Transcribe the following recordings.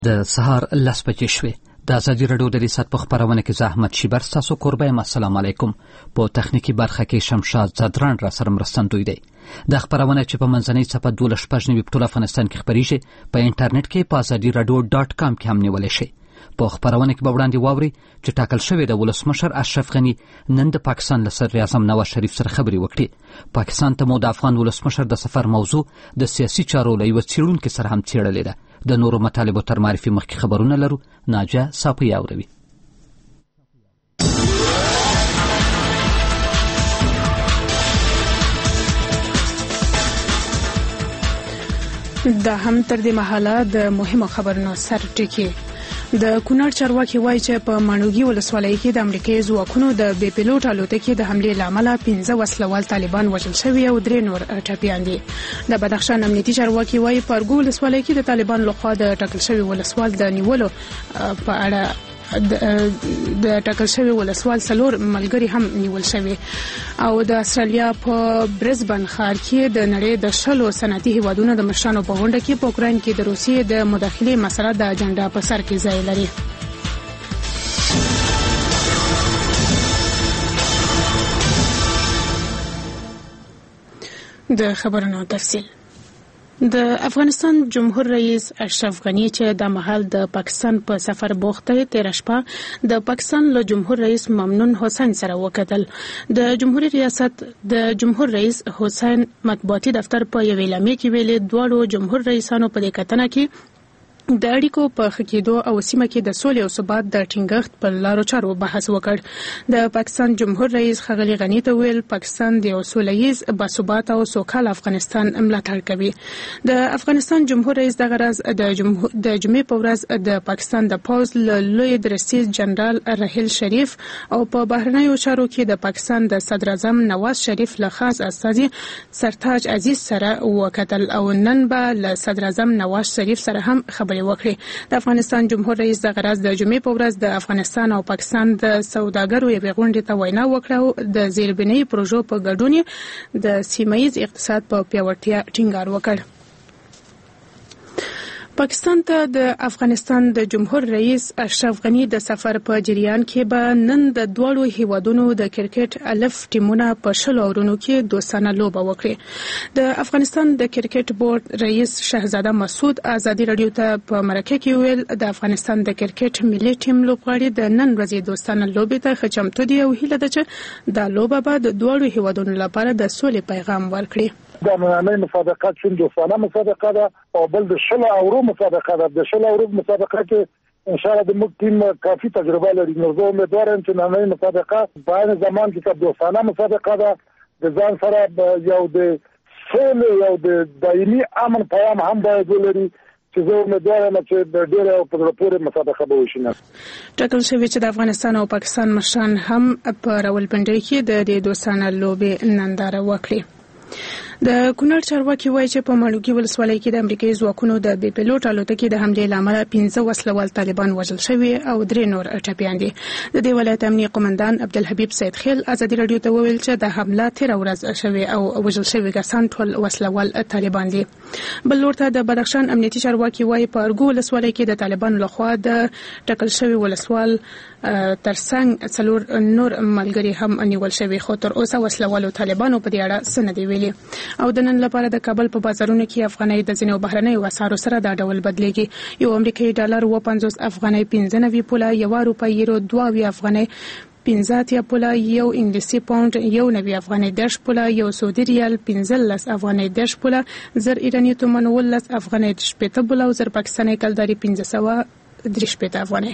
د سهار 10 بجې شوې. د ازادي راډیو د ریاست په خبرونه کې زحمت شیبر تاسو قربان یم. السلام علیکم. په تخنیکی برخه کې شمشاد زدران را سره مرستندوی دی. د خبرونه چې په منځنۍ صفحه 12 په ټول افغانستان کې خبريږي په انټرنیټ کې په azadiradio.com کې هم نیول شي. په خبرونه کې به وړاندې واوري چې ټاکل شوی د ولسمشر اشرف غنی نن د پاکستان له صدر اعظم نواز شریف سره خبرې وکړي. پاکستان ته مو د افغان ولسمشر د سفر موضوع د سیاسي چارو له یو څېړونکو سره هم څېړلې ده. د نورو مطالبو تر معرفي مخکې خبرونه لرو. ناجه صافی اوروي. دا هم تر دې مهاله د مهمو خبرونو سر ټکی. د کونړ چارواکي وایي چې په مانوګي ولسوالۍ کې د امریکایي ځواکونو د بې پیلوټ الوتکې د حملې له امله 15 وسلوال طالبان وژل شوي او 3 نور ټپیان دي. د بدخشان امنیتي چارواکي وایي په ارګو ولسوالۍ کې د طالبان لخوا د ټاکل شوي ولسوال د نیولو په اړه د ټاکل شوی ولسوال څلور ملګری هم نیول شوی. او د استرالیا په برزبن ښار کې د نړۍ د 10 صنعتي هیوادونو د مشرانو په غونډه کې په اوکراین کې د روسیې د مداخلې مسله د اجنډا په سر کې ځای لري. د خبرونو تفصیل. د افغانستان جمهور رئیس اشرف غنی چې د مهال د پاکستان په سفر بوخت دی، تیر شپه د پاکستان له جمهور رئیس ممنون حسین سره وکتل. د جمهور رئیس حسین مطبوعاتي دفتر په یو اعلامیه کې ویلي دواړو جمهور رئیسانو په دې کتنه کې د اړیکو په ښه کېدو او سیمه کې د سولې او ثبات د ټینګښت پر لارو چارو بحث وکړ. د پاکستان جمهور رئیس ښاغلي غني ته ویل پاکستان د یو سوله ییز باثباته او سوکاله افغانستان ملاتړ کوي. د افغانستان جمهور رئیس دغه راز د جمعې په ورځ د پاکستان د پوز لوی درستیز جنرال رحیل شریف او په بهرنیو چارو کې د پاکستان د صدر اعظم نواز شریف له خاص استازي سرتاج عزیز سره وکتل او نن به له صدر اعظم نواز شریف سره هم خبرې وکړي. د افغانستان جمهور رئیس دغه راز د جمعې په ورځ د افغانستان او پاکستان د سوداګرو یوې غونډې ته وینا وکړه او د زیربنایي پروژو په ګډون د سیمه‌ییز اقتصاد په پیاوړتیا ټینګار وکړ. پاکستان ته د افغانستان د جمهور رئیس اشرف غنی د سفر په جریان کې به نن د دواړو هیوادونو د کرکټ الف ټیمونه په 10 اورونو کې دوستانه لوبه وکړي. د افغانستان د کرکټ بورډ رئیس شهزاده مسعود ازادي رادیو ته په مرکه کې ویل د افغانستان د کرکټ ملي ټیم لوبغاړي د نن ورځې دوستانه لوبې ته ښه چمتو دي او هیله ده چې دا لوبه به د دواړو هیوادونو لپاره د سولې پیغام ورکړي. دا معنی مسابقه چې دوستانه مسابقه ده او بل د 10 اورو مسابقه ده. د 10 اورو مسابقه کې ان شاء الله د موږ ټیم کافي تجربه لري. نو زه امیدوار یم چې نړۍ مسابقه په هغه زمان کې دوستانه مسابقه ده د ځان سره یو د سولې یو د دایمي امن پیغام هم باید ولري چې زه امیدوار یم چې د ډېر په پورې مسابقه به وشي. ټاکل شوی چې د افغانستان او پاکستان مشران هم په راولپنډۍ کې د دې دوستانه لوبې ننداره وکړي. د کونړ چارواکي وایي چې په مانوګي ولسوالۍ کې د امریکایي ځواکونو د بې پیلوټ الوتکې د حملې له امله 15 وسلوال طالبان وژل شوي او 3 نور ټپیان دي. د دې ولایت امنیه قومندان عبدالحبیب سید خیل ازادي رادیو ته وویل چې د حمله تیر ورځ شوی او وژل شوي کسان ټول وسلوال طالبان دي. بل لور ته د بدخشان امنیتي چارواکي وایي په ارګو ولسوالۍ کې د طالبانو لخوا د ټاکل شوي ولسوال ترڅنګ څلور نور ملګری هم نیول شوي خو تر اوسه وسلوالو طالبانو په دې اړه څه نه دی ویلي. او د نن لپاره د کابل په بازارونو کې افغانۍ د ځینو بهرنیو اسعارو سره دا ډول بدلېږي. یو امریکایي ډالر 50 افغانۍ 95 پوله، یو روپۍ یورو 22 افغانۍ 15 پوله، یو انګلیسي پاوند 91 افغانۍ 10 پوله، یو سعودي ریال 15 افغانۍ 10 پوله، زر ایراني تومان 19 افغانۍ 18 پوله او زر پاکستاني کلداري 15 افغانۍ.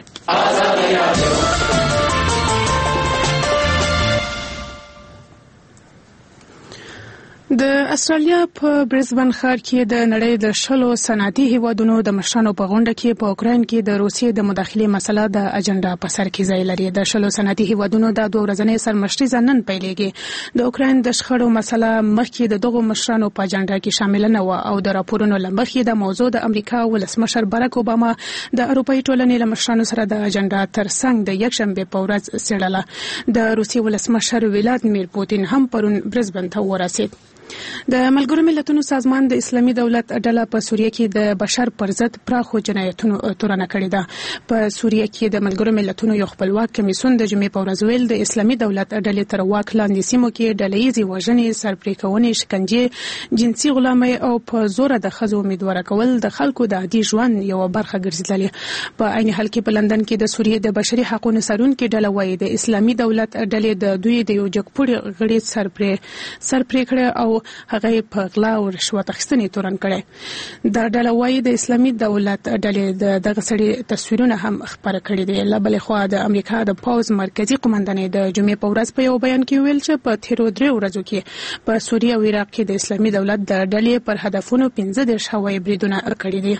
د استرالیا په برزبن ښار کې د نړۍ د 10 صنعتي هیوادونو د مشرانو په غونډه کې په اوکراین کې د روسیې د مداخلې مسله د اجنډا په سر کې ځای لري. د 10 صنعتي هیوادونو د 2 ورځنۍ سرمشري نن پیلېږي. د اوکراین د شخړو مسله مخکې د دغو مشرانو په اجنډا کې شامل نه و او د راپورونو لمخې د موضوع د امریکا ولسمشر باراک اوباما د اروپאי ټولنې له مشرانو سره د اجنډا ترڅنګ د یکشنبه په ورځ څېړله. د روسیې ولسمشر ولادیمیر پوتین هم پرون برزبن ته ورسید. د ملګرو ملتونو سازمان د اسلامي دولت ډله په سوریه کې د بشر پر ضد پراخو جنایتونو تورنه کړې ده. په سوریه کې د ملګرو ملتونو یو خپلواک کمیسیون د جمعې په ورځ ویل د اسلامي دولت ډلې تر واک لاندې سیمو کې ډلهیزې وژنې، سرپرېکونې، شکنجې، جنسي غلامۍ او په زور د ښځو امیدواره کول د خلکو د عادي ژوند یوه برخه ګرځېدلې. په عین حال کې په لندن کې د سوریې د بشري حقوقو څارونکي ډله وایي د اسلامي دولت ډلې د دوی د یو جګپوړي غړي سرپرې کړې او هغه په غلا او رشوت اخیستنې تورن کړي. دا ډله وایي د اسلامي دولت ډلې دغه سړي تصویرونه هم خپاره کړي دي. له بلې خوا د امریکا د پوز مرکزی قومندانۍ د جمعې په ورځ په یو بیان کې ویل چې په تیرو 3 ورځو کې په سوریه او عراق کې د اسلامي دولت د ډلې پر هدفونو 15 هوایي بریدونه کړي دي.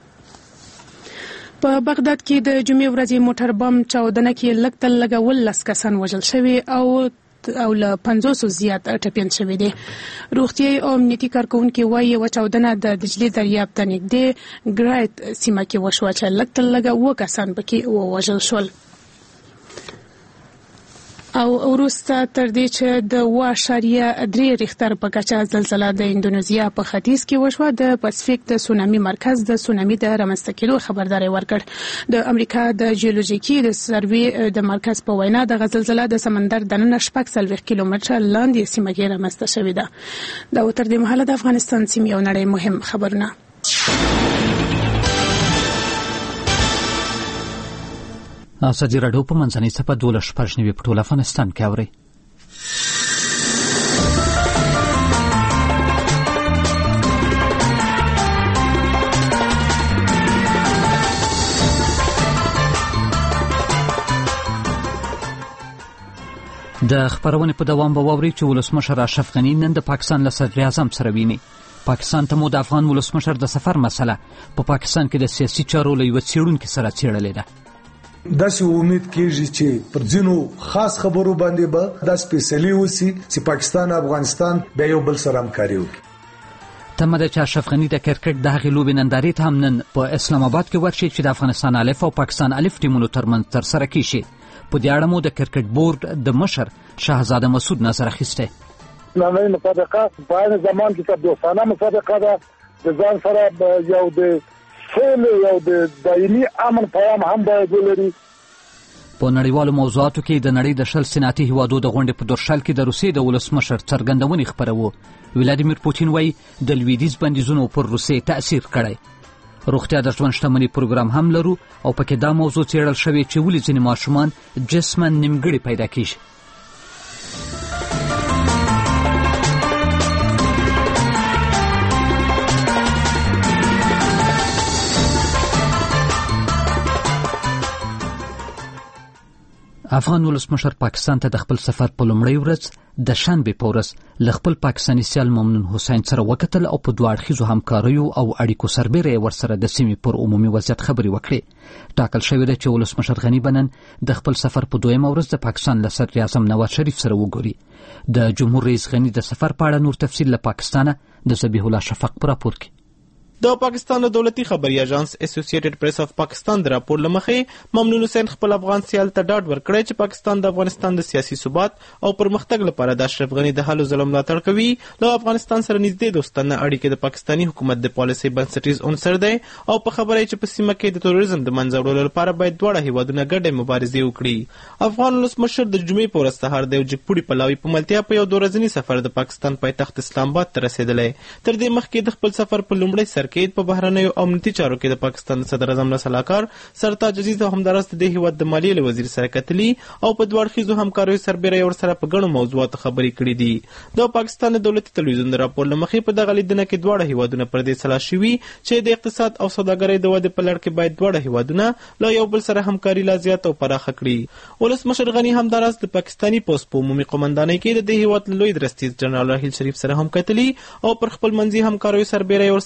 په بغداد کې د جمعې ورځې موټر بم چاودنه کې لږ تر لږه 19 کسان وژل شوي او له 500 زیات ټپیان شوي دي. روغتیايي او امنیتي کارکونکي وایي یوه چاودنه د دجلې دریاب ته نږدې ګرایت سیمه کې وشوه چې لږ تر لږه 7 کسان پکې ووژل شول. او وروسته تر دې چې د 7.3 ریختر په کچه زلزله د اندونیزیا په ختیځ کې وشوه، د پاسفیک د سونامي مرکز د سونامي د رامنځته کېدو خبرداری ورکړ. د امریکا د جیولوژیکي د سروې د مرکز په وینا د زلزله د سمندر دننه 40 کیلومتره لاندې سیمه کې رامنځته شوې ده. دا تر دې مهاله د افغانستان سیمې یو نړۍ مهم خبرونه. ازادي راډیو په منځنۍ صفحه 12 په ټول افغانستان کې اوري. د خبرونې په دوام به واوري چې ولسمشر اشرف غني نن د پاکستان له صدر اعظم سره ویني. پاکستان ته مو د افغان ولسمشر د سفر مسله په پاکستان کې د سیاسي چارو له یو څېړونکي سره څېړلې ده. داسې امید کېږي چې پر ځینو خاص خبرو باندې به د سپیشلی وسی چې پاکستان او افغانستان به یو بل سره همکاري وکړي. تمه ده چې اشرف غني د کرکټ د هغې لوبې نندارې ته هم نن په اسلام آباد کې ورشي چې د افغانستان الف او پاکستان الف ټیمونو ترمنځ ترسره کیږي. په دې اړه مو د کرکټ بورډ د مشر شهزاده مسعود نظر اخیستی. نړۍ مسابقه په هغه زمان کې دوستانه مسابقه ده، د ځان سره یو د سولې یو د دایمي امن پیغام هم باید ولري. په نړیوالو موضوعاتو کې د نړۍ د 10 صنعتي هیوادو د غونډې په درشل کې د روسیې د ولسمشر څرګندونې خپروه. ولادیمیر پوتین وایي د لویدیځ بندیزونو پر روسیې تأثیر کړی. روغتیا د ژوند شتمنۍ پروګرام هم لرو او پکې دا موضوع څېړل شوې چې ولې ځینې ماشومان جسماً نیمګړي پیدا کیږي. افغان ولسمشر پاکستان ته د خپل سفر په لومړۍ ورځ د شنبې په ورځ له خپل پاکستاني سیال ممنون حسین سره وکتل او په دوه اړخیزو همکاریو او اړیکو سربیره یې ورسره د سیمې پر عمومي وضعیت خبرې وکړې. ټاکل شوې ده چې ولسمشر غني به نن د خپل سفر په 2مه ورځ د پاکستان له صدر اعظم نواز شریف سره وګوري. د جمهور رئیس غني د سفر په اړه نور تفصیل له پاکستانه د ذبیح الله شفق په راپور کې. د پاکستان دولتي خبري اژانس اسوسییټډ پریس اف پاکستان د راپور لمخې ممنون حسین خپل افغان سیال ته ډاډ ورکړی چې پاکستان د افغانستان د سیاسي ثبات او پرمختګ لپاره د اشرف غني د هلو ځلو ملاتړ کوي. له افغانستان سره نږدې دوستانه اړیکې د پاکستاني حکومت د پالیسۍ بنسټیز عنصر دی او په خبره چې په سیمه کې د تروریزم د منځه وړلو لپاره باید دواړه هیوادونه ګډې مبارزې وکړي. افغان ولسمشر د جمعې په ورځ سهار د یو جګپوړي پلاوي په ملتیا په یو 2 ورځني سفر د پاکستان پایتخت اسلام آباد ته رسېدلی. تر دې مخکې د خپل سفر په لومړي سرکید په بهرنیو او امنیتي چارو کې د پاکستان صدر اعظم له سلاکار سرتاج عزیز او همدارس د هیواد د مالیې وزیر سره کتلي او په دوه اړخیزو همکاریو سربیره ور سره په ګڼو موضوعاتو خبرې کړې دي. د پاکستان دولتي تلویزیون د راپور لمخې په دغه لیدنه کې دواړه هیوادونه پر دې سلا شوي چې د اقتصاد او سوداګرۍ د ودې په لړ کې باید دواړه هیوادونه له یو بل سره همکاري لا زیاته او پراخه کړي. ولسمشر غني همدارس د پاکستاني پوسټ په عمومي قومندانۍ کې د هیواد لوی درستیز جنرال راحیل شریف سره هم کتلي او پر خپل منځي همکاریو سربیره ور سره په سیمه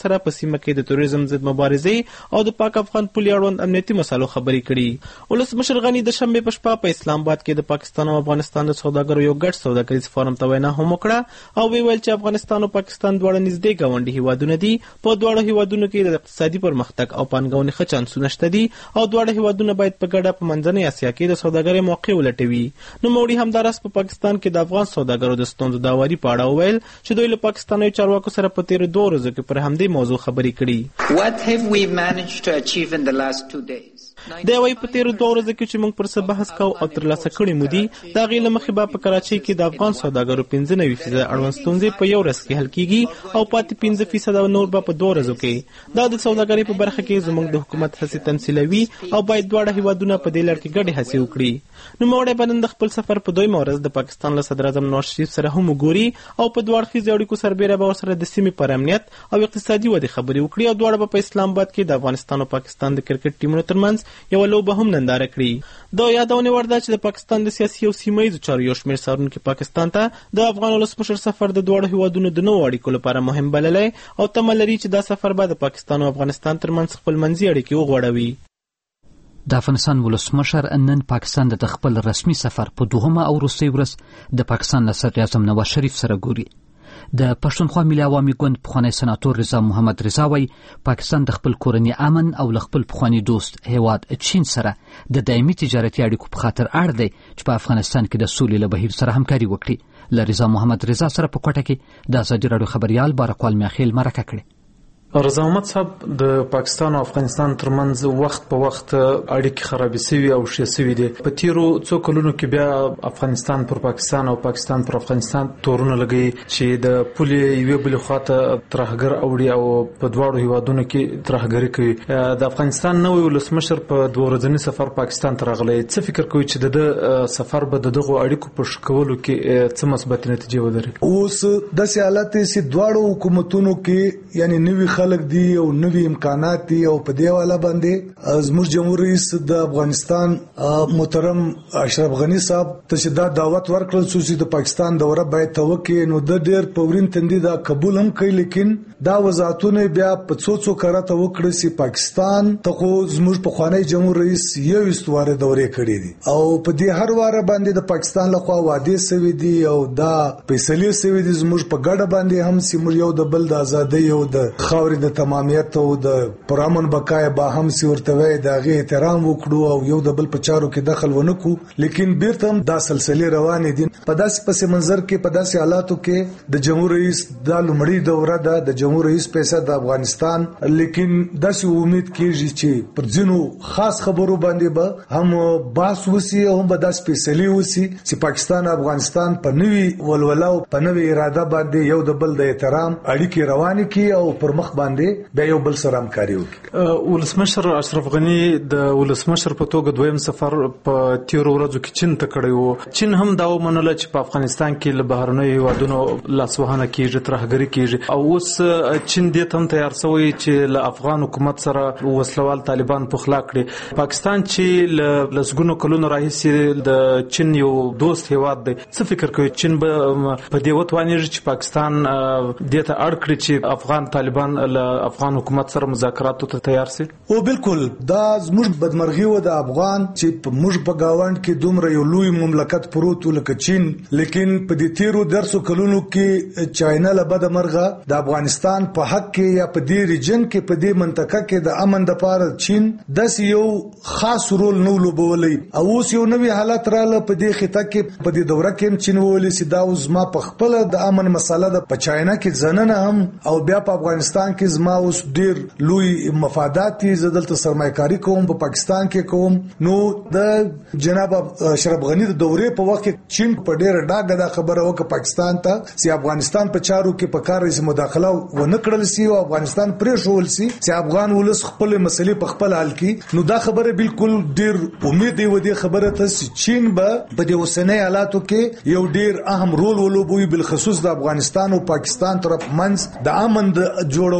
سیمه کې د توریزم ضد مبارزې او د پاک افغان پولې اړوند امنیتي مسالو خبرې کړي. ولسمشر غني د شنبې په شپه په اسلام آباد کې د پاکستان او افغانستان د سوداګرو یو ګډ سوداګریز فورم ته وینا هم وکړه او ویل چې افغانستان او پاکستان دواړه نږدې ګاونډي هیوادونه دي. په دواړو هیوادونو کې د اقتصادي پرمختګ او پانګونې ښه چانسونه شته دي او دواړه هیوادونه باید په ګډه په منځنۍ اسیا کې د سوداګرۍ موقع ولټوي. نوموړي همداراز په پاکستان کې د افغان سوداګرو د ستونزو د هواري په اړه وویل چې دوی له پاکستاني چارواکو سره په تیرو 2 ورځو کې پر همدې موضوع خبرې کړي. What have we managed to achieve in the last 2 days? دا وایي په تیرو 2 ورځو کې چې موږ پر څه بحث کوو او ترلاسه کړي مو دي د هغې له مخې به په کراچۍ کې د افغان سوداګرو 95% اړوند ستونزې په 1 ورځ کې حل کیږي او پاتې 15% نور به په 2 ورځو کې. دا د سوداګرۍ په برخه کې زموږ د حکومت هڅې تمثیلوي او باید دواړه هیوادونه په دې لړ کې ګډې هڅې وکړي. نوموړی به نن د خپل سفر په 2مه ورځ د پاکستان له صدر اعظم نواز شریف سره هم وګوري او په دوه اړخیزو اړیکو سربیره به ورسره د سیمې پر امنیت او اقتصادي ودې خبرې وکړي او دواړه به په اسلام آباد کې د افغانستان او پاکستان د کرکټ ټیمونو ترمنځ یوه لوبه هم ننداره کړي. دا یادونه ورده چې د پاکستان د سیاسي او سیمه‌ییزو چارو یو شمېر څارونکي پاکستان ته د افغان ولسمشر سفر د دواړو هیوادونو د نوو اړیکو لپاره مهم بللی او تمه لري چې دا سفر به د پاکستان او افغانستان ترمنځ خپلمنځي اړیکې وغوړوي. د افغانستان ولسمشر نن پاکستان د خپل رسمي سفر په 2مه او وروستۍ ورځ د پاکستان له صدر اعظم نواز شریف سره ګوري. د پښتونخوا ملي عوامي ګوند پخوانی سناتور رضا محمد رضا وایي پاکستان د خپل کورني امن او له خپل پخوانی دوست هیواد چین سره د دایمي تجارتي اړیکو په خاطر اړ دی چې په افغانستان کې د سولې له بهیر سره همکاري وکړي. له رضا محمد رضا سره په کوټه کې د ازادي راډیو خبريال بارکوال میاخیل مرکه کړې. رضا محمد صاحب د پاکستان او افغانستان ترمنځ وخت په وخت اړیکې خرابې شوي او ښې شوي دي. په تیرو څو کلونو کې بیا افغانستان پر پاکستان او پاکستان پر افغانستان تورونه لګي چې د پولې یوې بلې خواته ترهګر اوړي او په دواړو هیوادونو کې ترهګري کوي. د افغانستان نوی ولسمشر په 2 ورځني سفر پاکستان ته راغلی. څه فکر کوي چې د سفر به د دغو اړیکو په ښه کولو کې څه مثبت نتیجې ولري؟ اوس داسې حالت چې دواړو حکومتونو کې یعنی نوي خلک دي او نوي امکانات دي او په دې والا باندې زموږ جمهور رئیس د افغانستان محترم اشرف غنی صاحب ته چې دا دعوت ورکړل چې د پاکستان دوره باید توکي نو د ډېر پورین تندي دا قبول هم کوي لیکن دا وضاحتونه بیا په څو کارته وکړي چې پاکستان ته خو زموږ په خوانی جمهور رئیس یو استواره دورې کړې دي او په دې هر واره باندې د پاکستان لخوا وعده سوي دي او دا فیصله سوي دي زموږ په ګډه باندې هم سیمو یو د بل د ازادۍ او د خاورې د تمامیت او د پرامن بقای با هم سی ورته وای دا غي احترام وکړو او یو د بل په چارو کې دخل ونکو لیکن بیرته هم دا سلسله روانې دي. په داسې پس منظر کې په داسې حالاتو کې د جمهور رئیس د لومړی دوره د جمهور رئیس پیسې د افغانستان لیکن داسې امید کیږي چې پر ځینو خاص خبرو باندې به هم باس وسی او هم به داسې فیصله وسی چې پاکستان افغانستان په نوي ولولا او په نوي اراده باندې یو د بل د احترام اړیکې روانې کی او پر مخ باندې بیا یو بل سره همکاري وکړي. ولسمشر اشرف غنی د ولسمشر په توګه دویم سفر په 13 ورځو کې چین ته کړی وو. چین هم دا ومنله چې په افغانستان کې له بهرنیو هیوادونو لاسوهنه کیږي ترهګري کیږي او اوس چین دې هم تیار شوی چې له افغان حکومت سره وسلوال طالبان په خلا کړي. پاکستان چې لسګونو کلونو راهیسې د چین یو دوست هیواد دی څه فکر کوي چین به په دې وتوانیږي چې پاکستان دې ته اړ کړي چې افغان طالبان له افغان حکومت سره مذاکراتو ته تیار سي؟ او بالکل دا زموږ بدمرغي و د افغان چې موږ په گاوند کې دومره یو لوی مملکت پروت لکه چین لیکن په دې تیرو درسو کلونو کې چاینا له بد مرغه د افغانستان په حق کې یا په دې ریجن کې په دې منطقه کې د امن د پاره چین داس یو خاص رول نو لوبولې او اوس یو نوې حالت رااله په دې خطه کې په دې دوره کې چین ولې سي دا اوس ما په خپل د امن مسله د په چاینا کې ځننه هم او بیا په افغانستان کې زما اوس ډیر لوی مفادات دي زدلته سرمایه‌کاري کوم په پاکستان کې کوم نو د جناب اشرف غنی د دورې په وخت کې چین په ډیر ډاګه دا خبره وکړه پاکستان ته چې افغانستان په چارو کې په کار رئیس مداخله ونه کړل سي او افغانستان پرې شول سي چې افغان ولس خپل مسلې په خپل حل کې نو دا خبره بالکل ډیر امید دی و دې خبره ته چې چین به په دې اوسنۍ حالاتو کې یو ډیر اهم رول ولوبوي بل خصوص د افغانستان او پاکستان طرف منځ د امن د جوړو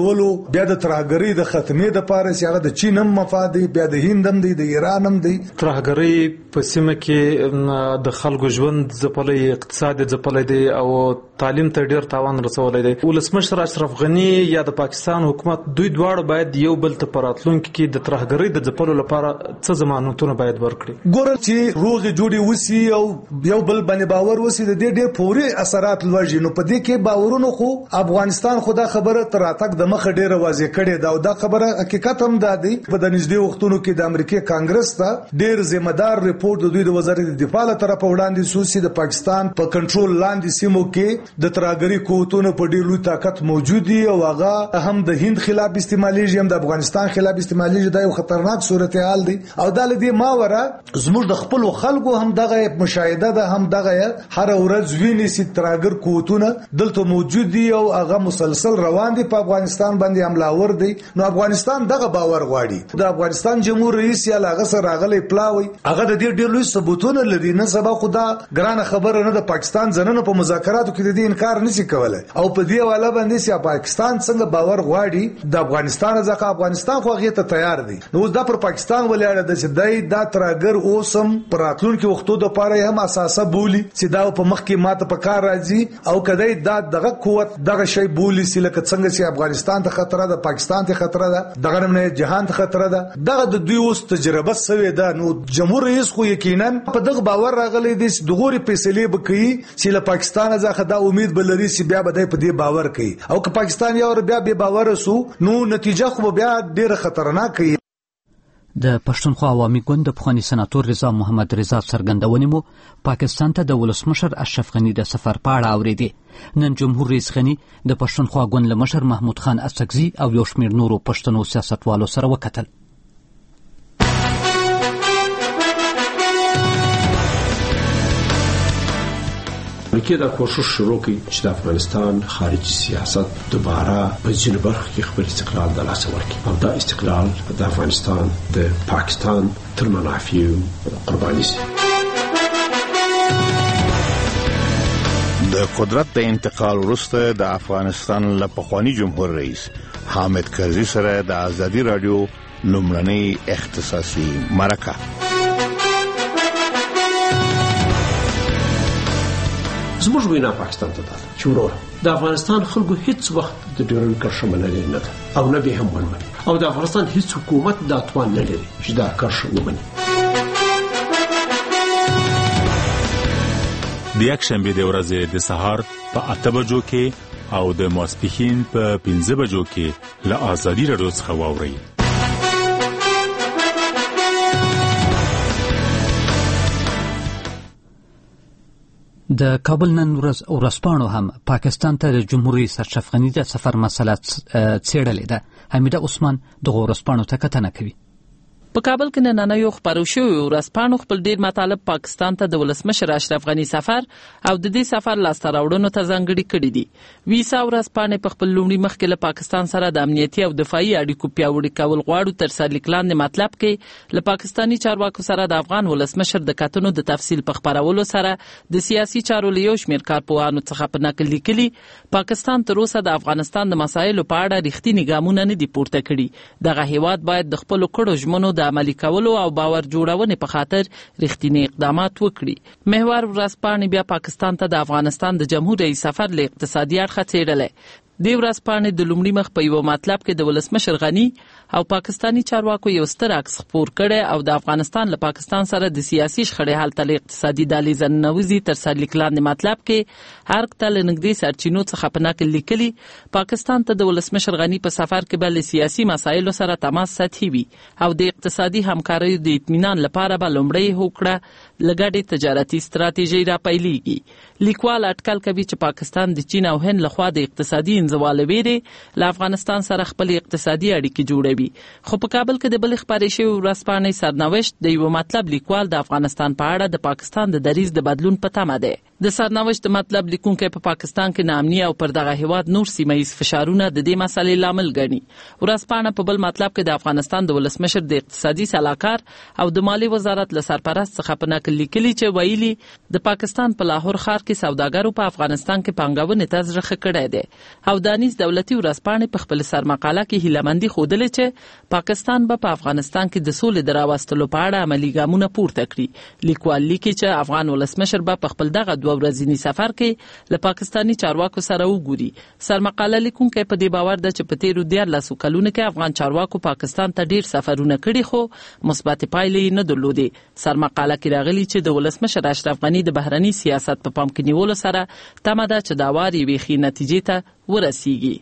جوړولو بیا د ترهګرۍ د ختمې د پاره چې هغه د چین هم مفاد دی، بیا د هند هم دی، د ایران هم دی. ترهګرۍ په سیمه کې د خلکو ژوند ځپلی، اقتصاد ځپلی دی او تعلیم ته ډیر تاوان رسولی دی. ولسمشر اشرف غنی یا د پاکستان حکومت دوی دواړه باید یو بل ته په راتلونکي کې د ترهګرۍ د ځپلو لپاره څه ضمانتونه باید ورکړي. ګوره چې روغې جوړې وسی او یو بل باندې باور وسی د دې ډېر فوري اثرات لوړ نو په دې کې باورونو خو افغانستان خدا خبره تر اتک د مخ ډېر واضح کړي دا او دا خبره حقیقت هم ده دی. په د نږدې وختونو کې د امریکای کانګرس ته ډېر ذمہ دار ریپورت د دوی د وزارت دفاع له طرفه وړاندې سوسی د پاکستان په کنټرول لاندې سیمو کې د ترهګرۍ قوتونو په ډېر لوی طاقت موجود دي او هغه هم د هند خلاف استعمالېږي هم د افغانستان خلاف استعمالېږي. دا یو خطرناک صورتحال دی او دا لدی ماوره زموږ د خپل خلکو هم دغه مشاهده ده هم دغه هر ورځ ویني چې ترهګر قوتونه دلته موجود دي او هغه مسلسل روان دي په افغانستان باندې حمله ور دي. نو افغانستان دغه باور غواړي. د افغانستان جمهور رئیس یا هغه سره راغلي پلاوي هغه د دې ډېر لوی ثبوتونه لري. نه سبا خدا ګرانه خبره نه د پاکستان زنانه په مذاکراتو کې د دې انکار نشي کولای او په دې حواله باندې چې پاکستان څنګه باور غواړي د افغانستان ځکه افغانستان خو هغه ته تیار دي. نو دا پر پاکستان ولاړ د چې دای دا ترهګر اوسم پر راتلونکي وختو د پاره هم اساسه بولی چې دا په مخ کې ماته په کار راځي او کدی دا دغه قوت دغه شی بولی چې لکه څنګه چې افغانستان ته خطر ده، پاکستان ته خطر ده، دغه نه جهان ته خطر ده. دغه د دوی اوس تجربه سوي ده. نو جمهور رئیس خو یقینا په دغه باور راغلی دی چې دغه فیصله وکړي چې له پاکستان څخه دا امید بلري چې بیا به په دې باور کوي او که پاکستان یو بیا به باور وسو نو نتیجه خو بیا ډیره خطرناک وي. د پښتونخوا عوامي ګوند د پخواني سناتور رضا محمد رضا څرګندونې مو پاکستان ته د ولسمشر اشرف غنی د سفر په اړه اورېدې. نن جمهور رئیس غنی د پښتونخوا ګوند له مشر محمود خان اڅکزي او یو شمېر نورو پښتنو سیاستوالو سره وکتل. امریکا دا کوشش شروع کړي چې د افغانستان خارجي سیاست دوباره په ځینو برخو کې خپل استقلال د لاسه ورکړي او دا استقلال د افغانستان د پاکستان تر منافعو قرباني شي. د قدرت د انتقال وروسته د افغانستان له پخواني جمهور رئیس حامد کرزي سره د ازادي رادیو لومړنۍ اختصاصي مرکه. زموږ وینا پاکستان ته ده چې وروره د افغانستان خلکو هیڅ وخت د ډیورنډ کرښه منلې نه ده او نه به هم ونمني او د افغانستان هیڅ حکومت دا توان نه لري چې دا کرښه ومني. د یکشنبې د ورځې د سهار په 8 بجو کې او د ماسپښین په 15 بجو کې له ازادي رادیو څخه واورئ. د کابل نن ورځپاڼو هم پاکستان ته د جمهور رئیس اشرف غنی د سفر مسله څېړلې ده. حمیده عثمان دغه ورځپاڼو ته کتنه کوي. په کابل کې نننیو خبرو شوی ورځپاڼو خپل ډیر مطالب پاکستان ته د ولسمشر اشرف غنی سفر او د دې سفر لاسته راوړنو ته ځانګړي کړي دي. ویسا ورځپاڼې په خپل لومړي مخ کې له پاکستان سره د امنیتي او دفاعي اړیکو پیاوړي کول غواړو تر سرلیک لاندې مطلب کې له پاکستانی چارواکو سره د افغان ولسمشر د کتنو د تفصیل په خبرولو سره د سیاسي چارو له یو شمېر کارپوهانو څخه په نقل لیکلي پاکستان تر اوسه د افغانستان د مسایلو په اړه رښتینی ګامونه نه دي پورته کړي. دغه هیواد باید د خپل کړو ژمنو د عملي کولو او باور جوړونې په خاطر رښتینی اقدامات وکړي. محور ورځپاڼې بیا پاکستان ته د افغانستان د جمهور رئیس سفر له اقتصادي اړخه څېړلی. د ورځپاڼې د لومړي مخ په یو مطلب کې د ولسمشر غنی او پاکستانی چارواکو یو ستر عکس خپور کړي او د افغانستان له پاکستان سره د سیاسي شخړې حل ته اقتصادي دهلیز ننوځي تر سرلیک لاندې مطلب کې هر کله نږدې سرچینو څخه په نقل لیکلي پاکستان ته د ولسمشر غنی په سفر کې بل سیاسي مسایلو سره تماس ساتي وي او د اقتصادي همکارۍ د اطمینان لپاره به لومړی هوکړه لګړې تجارتي ستراتیژي را پیلېږي. لیکوال اټکل کوي چې پاکستان د چین او هند لخوا د اقتصادي انزوال ویرې له افغانستان سره خپل اقتصادي اړیکې جوړوي کوي. خو په کابل کې د بل خبرې شوی ورځپاڼې سرنوشت د یو مطلب لیکوال د افغانستان په اړه د پاکستان د دریځ د بدلون په تمه دی. د سرنوشت د مطلب لیکونکي په پاکستان کې ناامني او پر دغه هیواد نور سیمه‌ایز فشارونه د دې مسلې لامل ګڼي. ورځپاڼه په بل مطلب کې د افغانستان د ولسمشر د اقتصادي سلاکار او د مالی وزارت له سرپرست څخه په نقل لیکلي چې ویلي د پاکستان په لاهور ښار کې سوداګرو په افغانستان کې پانګونې ته زړه ښه کړی دی او دانیز دولتي ورځپاڼې په خپل سرمقاله کې هیلهمندي ښودلې چې پاکستان به په افغانستان کې د سولې د راوستلو په اړه عملي ګامونه پورته کړي. لیکوال لیکي چې افغان ولسمشر به په خپل دغه 2 ورځني سفر کې له پاکستاني چارواکو سره وګوري. سرمقاله لیکونکي په دې باور ده چې په تیرو 14 کلونو کې افغان چارواکو پاکستان ته ډیر سفرونه کړي خو مثبت پایلې نه درلودې. سرمقاله کې راغلي چې د ولسمشر اشرف غني د بهرني سیاست په پام کې نیولو سره تمه ده چې دا وار یوې ښې نتیجې ته ورسیږي.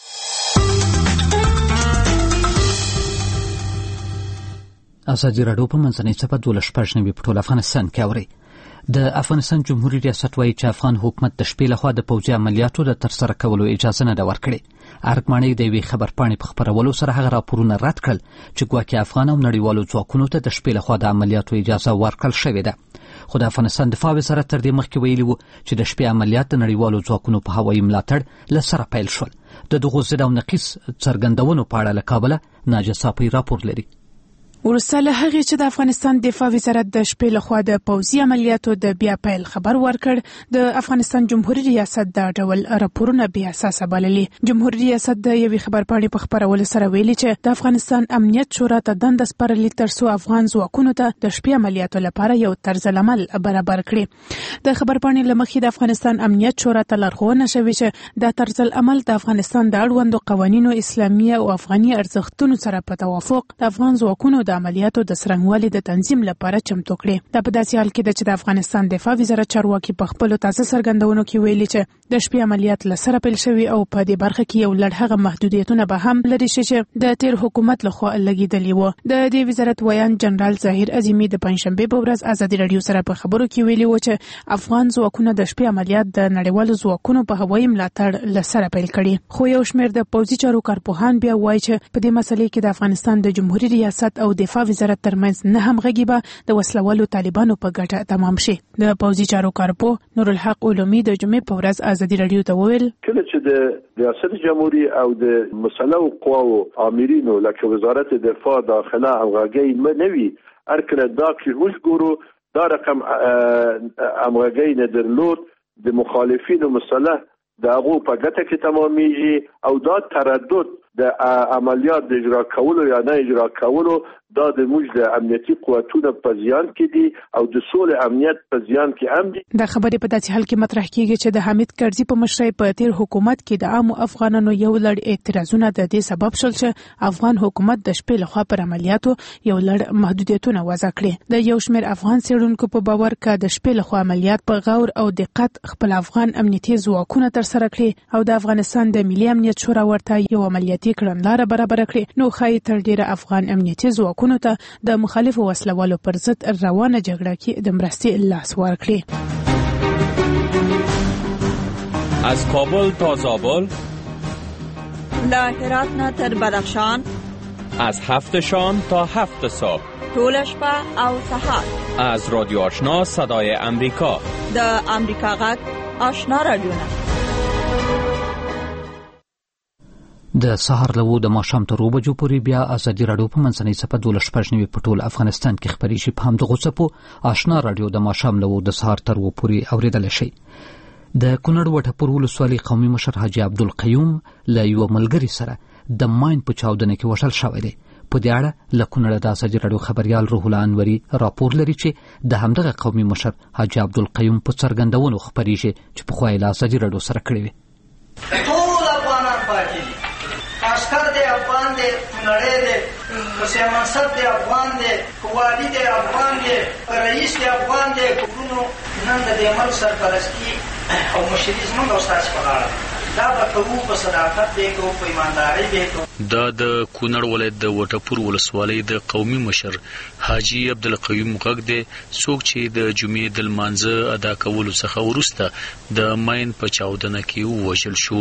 ازادي راډیو په منځنۍ څپه 12 په ټول افغانستان کې اوري. د افغانستان جمهوریت ریاست وايي چې افغان حکومت د شپې لخوا د پوځي عملیاتو د ترسره کولو اجازه نه ده ورکړې. ارګماني د یوې خبرپاڼې په خبرولو سره هغه راپورونه رد کړل چې ګواکې افغان او نړیوالو ځواکونو ته د شپې لخوا د عملیاتو اجازه ورکړل شوې ده. خو د افغانستان دفاع وزارت تر دې مخکې ویلي وو چې د شپې عملیات د نړیوالو ځواکونو په هوایي ملاتړ له سره پیل شول. د دغو ضد او نقیص څرګندونو په اړه له کابله ناجیه صافی راپور لري. ورسته له هغې چې د افغانستان دفاع وزارت د شپې لخوا د پوځي عملیاتو د بیا پیل خبر ورکړ، د افغانستان جمهوریت ریاست دا ډول راپورونه بې اساسه بللي. جمهوریت ریاست د یوې خبرپاڼې په خپرولو سره ویلي چې د افغانستان امنیت شورا ته دنده سپارلې ترڅو افغان ځواکونو ته د شپې عملیاتو لپاره یو طرز العمل برابر کړي. د خبرپاڼې له مخې د افغانستان امنیت شورا ته لارښوونه شوې چې دا طرز العمل د افغانستان د اړوندو قوانینو، اسلامي او افغاني ارزښتونو سره په توافق د افغان ځواکونو د عملیاتو د څرنګوالي د تنظیم لپاره چمتو کړي. دا په داسې حال کې ده چې د افغانستان دفاع وزارت چارواکي په خپلو تازه څرګندونو کې ویلي چې د شپې عملیات له سره پیل شوي او په دې برخه کې یو لړ هغه محدودیتونه به هم لري چې د تیر حکومت لخوا لګیدلي وو. د دې وزارت ویان جنرال ظاهر عظیمي د پنځشنبه په ورځ ازادي راډیو سره په خبرو کې ویلي و چې افغان ځواکونه د شپې عملیات د نړیوالو ځواکونو په هوایي ملاتړ له سره پیل کړي. خو یو شمېر د پوځي چارو کارپوهان بیا وایي چې په دې مسلې کې د افغانستان د جمهوریت ریاست او دفاع وزارت ترمنځ نه همغږي به د وسلوالو طالبانو په ګټه تمام شي. د پوځي چارو کارپوه نور الحق علومي د جمعې په ورځ ازادي راډیو ته وویل کله چې د ریاست جمهوریت او د مسلو قواو آمرینو لکه وزارت دفاع داخله همغږي نه وي ارکله دا چې موږ ګورو دا رقم همغږي نه درلود د مخالفینو مسله د هغو په ګټه کې تمامیږي او دا تردد د عملیات د اجرا کولو یا نه اجرا کولو دا د موږ د امنیتي قوتونو په زیان کې دي او د سولې امنیت په زیان کې هم دي. دا خبرې په داسې حال کې مطرح کیږي چې د حامد کرزي په مشرۍ په تیر حکومت کې د عامو افغانانو یو لړ اعتراضونه د دې سبب شول چې افغان حکومت د شپې لخوا پر عملیاتو یو لړ محدودیتونه وضع کړي. د یو شمېر افغان څېړونکو په باور کې د شپې لخوا عملیات په غور او دقت خپل افغان امنیتي ځواکونه ترسره کړي او د افغانستان د ملي امنیت شورا ورته یو عملیاتي کړنلاره برابر کړي، نو ښایي تر ډیره افغان امنیتي ځواکونه ته د مخالفو وسلوالو پر ضد روانه جګړه کې د مرستې لاس ورکړي. از کابل تا زابل، له هرات نه تر بدخشان، از 7 شام تا 7 صبح، ټول شپه او سهار، از رادیو آشنا صدای امریکا، د امریکا غږ آشنا رادیو نه. د سهار له د ماښام تر 2 بجو پورې بیا ازادي راډیو په منځنۍ څپه 12 په ټول افغانستان کې خپرېږي. په همدغو څپو آشنا راډیو د ماښام له د سهار تر 2 پورې اورېدلی شئ. د کونړ وټهپور ولسوالۍ قومي مشر حاجي عبدالقیوم له یوه ملګري سره د ماین په چاودنه کې وژل شوی دی. په دې اړه له کونړه د ازادي راډیو خبریال روح الله انوري راپور لري چې د همدغه قومي مشر حاجي عبدالقیوم په څرګندونو خپرېږي چې پخوا یې له ازادي راډیو سره کړې وي. عسکر دے افغان دے، نړۍ دے، حسین منصب دے افغان دے، والی دے افغان دے، رئیس دے افغان دے. کوونو نن د دې ملک سرپرستی او مشري زموږ او ستاسو په غاړه دا به کوو په صداقت دی کوو په ایماندارۍ دی کوو. دا د کونړ ولایت د وټهپور ولسوالۍ د قومي مشر حاجي عبدالقیوم غږ دی، څوک چې د جمعې د لمانځه ادا کولو څخه وروسته د ماین په چاودنه کې ووژل شو.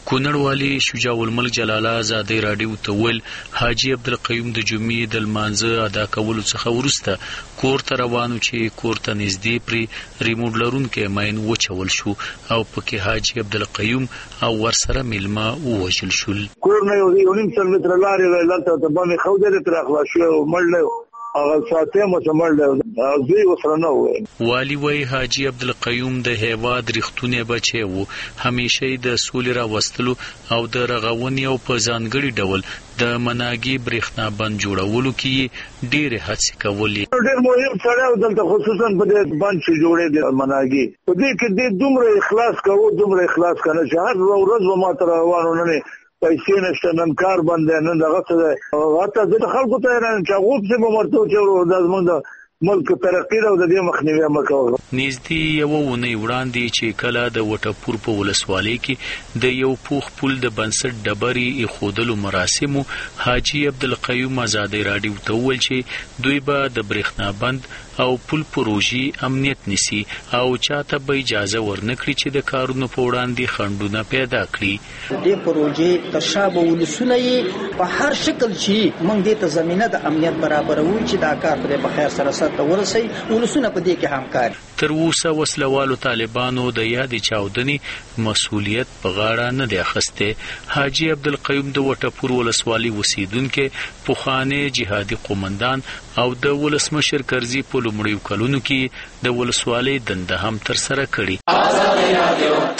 کونړ والي شجاع الملک جلاله ازادي رادیو ته ویل حاجی عبدالقیوم د جمعې د لمانځه ادا کولو څخه وروسته کور ته روانو چې کور ته نږدې پرې ریموټ لرونکی ماین وچول شو او پکې حاجی عبدالقیوم او ورسره میلمه ووژل شول. کور نه یو نیم سل متره لارې لته ته باندې خودلې تر اخلا شو مړ هغه ساتي مسمړ زوی وسره نه و. والی وای حاجی عبدالقیوم د هیواد ریښتونه بچي وو، همیشه د سولې راوستلو او د رغونې او په ځانګړي ډول د مناګي برېښنا بند جوړولو کې ډېرې هڅې کولې. ډېر مهم سره دلته خصوصا په دې بند چې جوړې د مناګي په دې کې د دومره اخلاص کوو دومره اخلاص کنه چې هر ورځ به ما تر روانو نه پیسې نشته نن کار باندې نن دغه څه حتی د خلکو ته نه چاغوب څه به مرته چې د زمونږ ملک ترقی او د دې مخنیوي مکو. نږدې یو ونی وړاندې چې کله د وټپور په ولسوالۍ کې د یو پوخ پل د بنسټ ډبرې ایښودلو مراسمو حاجی عبدالقیوم ازادي رادیو ته وویل چې دوی به د برېښنا بند او پل پروژې امنیت نیسي او چاته به اجازه ورنکړي چې د کارونو په وړاندې خنډونه پیدا کړي. دې پروژې تر شا به ولسونه یې په هر شکل چې موږ دې ته زمینه د امنیت برابروو چې دا کار پرې په خیر سره سرته ورسي ولسونه په دې کې همکار. تر اوسه وسلوالو طالبانو د یادې چاودنې مسؤلیت په غاړه نه دی اخیستی. حاجی عبدالقیوم د وټپور ولسوالۍ اوسیدونکی پخوانی جهادي قومندان او د ولسمشر کرزي په لومړیو کلونو کې د ولسوالۍ دنده هم ترسره کړې.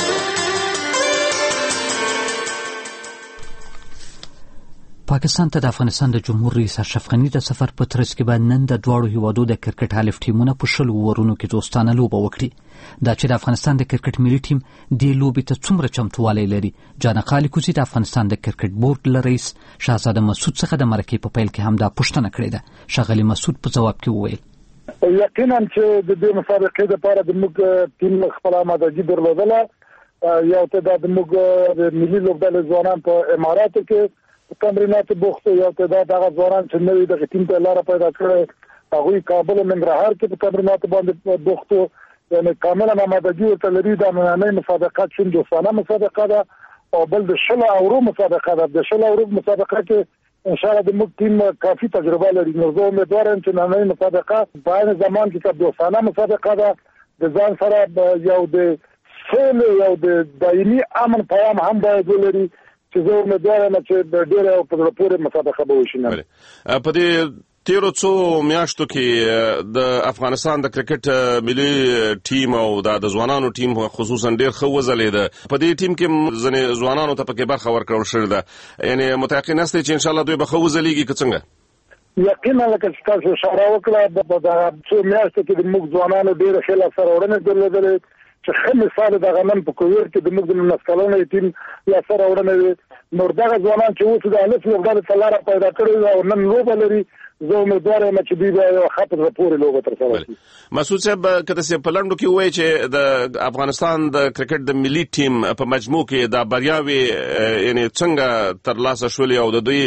پاکستان ته د افغانستان د جمهور رئیس اشرف غني د سفر په ترڅ کې به نن د دواړو هیوادو د کرکټ حریف ټیمونه په 100 اورونو کې دوستانه لوبه وکړي. دا چې د افغانستان د کرکټ ملي ټیم د لوبې ته څومره چمتووالی لري، جانقالي کوزي د افغانستان د کرکټ بورډ له رئیس شاهزاده مسعود څخه د مرکې په پیل کې هم دا پوښتنه کړې ده. ښاغلي مسعود په ځواب کې وویل یقینا چې د دې مسابقې لپاره د موږ ټیم خپل آمادګي درلودله. یو ته د موږ د ملي لوبډلې ځوانان په اماراتو کې تمرینات بوخته یو تعداد هغه ځوانان چې نوې د ټیم ته لار پیدا کړې هغه کابل او ننګرهار کې په تمرینات باندې بوخته یعنی کاملا آمادګي ورته لري. د نننۍ مسابقه چې دوستانه مسابقه ده او بل د 100 اورو مسابقه ده. د 100 اورو مسابقه کې ان شاء الله د موږ ټیم کافي تجربه لري. نو زه امیدوار یم چې نننۍ مسابقه په هغه زمان کې دوستانه مسابقه ده د ځان سره یو د سولې یو د دایمي امن پیغام هم باید ولري چې زه امیدوار یم چې د ډېرو په زړه پورې مسابقه به وشي. په دې تیرو څو میاشتو کې د افغانستان د کرکټ ملي ټیم او د ځوانانو ټیم خصوصا ډېر ښه وځلېده. په دې ټیم کې ځینې ځوانانو ته پکې برخه ورکړل شوې ده، یعنی متيقن یاست چې ان شاء الله دوی به ښه وځلېږي که څنګه؟ یقینا لکه چې تاسو اشاره وکړه په څو میاشتو کې د موږ ځوانانو ډېره ښه لاسته راوړنې درلودلې چې ښه مثال د غنن په کویر کې د موږ د نسکلونو ټیم لاسته راوړنې نور دغه ځوانان چې اوس د الف لوبډلې ته لاره پیدا کړې او نن لوبه لري زه امیدوار یم چې دوی به یو ښه په زړه پورې لوبه ترسره کړي. مسعود صاحب که تاسې په لنډو کې ووایئ چې د افغانستان د کرکټ د ملي ټیم په مجموع کې دا بریاوې یعنې څنګه ترلاسه شولې او د دوی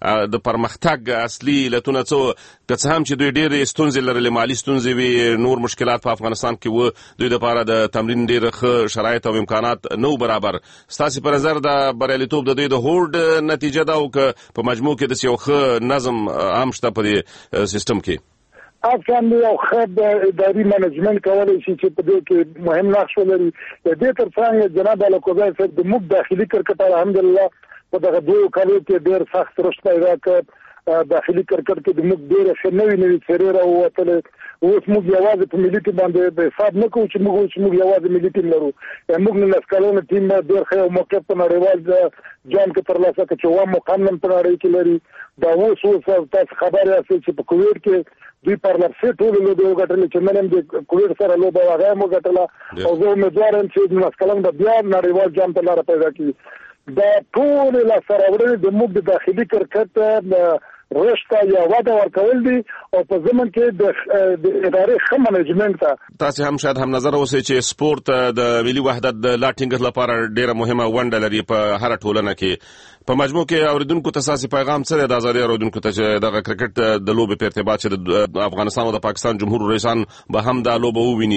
د پرمختګ اصلي علتونه څه که څه هم چې دوی ډېرې ستونزې لرلې، مالي ستونزې وي، نور مشکلات په افغانستان کې وو، دوی دپاره د تمرین ډېر ښه شرایط او امکانات نه برابر. ستاسې په نظر د بریالیتوب د دوی د هوډ نتیجه ده او که په مجموع کې داسې یو ښه نظم هم شته په دې سیستم کې؟ افغان یو ښه اداري منیجمنت کولی شي چې په دې کې مهم نقش ولري. د دې تر څنګ جناب الکوزای صاحب د موږ داخلي کرکټ الحمدلله په دغه 2 کالو کې ډېر سخت رشد پیدا کړ. داخلي کرکټ کې د موږ ډېر ښه نوې څېرې راووتلې. اوس موږ یوازې په ملي ټیم باندې حساب نه کوو چې موږ یوازې ملي ټیم لرو. موږ نن نسکلونو ټیم ډېر ښه یو موقعیت په نړیوال جام کې ترلاسه کړ چې 1 مقام نن په نړۍ کې لري. دا اوس تاسو خبر یاست چې په کوویډ کې دوی پارلمان ټول لوبې وګټلې چې نن هم د کوویډ سره لوبه هغه هم وګټله او زه امیدوار یم چې نسکلون به بیا نړیوال جام ته لاره پیدا کړي. دا ټول لاسته راوړنې د موږ د داخلي کرکټ رشد یا وده ورکول دي او په ضمن کې د ادارې ښه منیجمنت ته. تاسو هم شاید هم نظر اوسئ چې سپورت د ملي وحدت د لا ټینګښت لپاره ډېره مهمه ونډه لري په هر ټولنه کې. په مجموع کې اوریدونکو ته ساسي پیغام څه دی د ازادي اوریدونکو ته چې د کرکټ د لوبې په ارتباط چې د افغانستان او د پاکستان جمهور رئیسان به هم دا لوبه وویني؟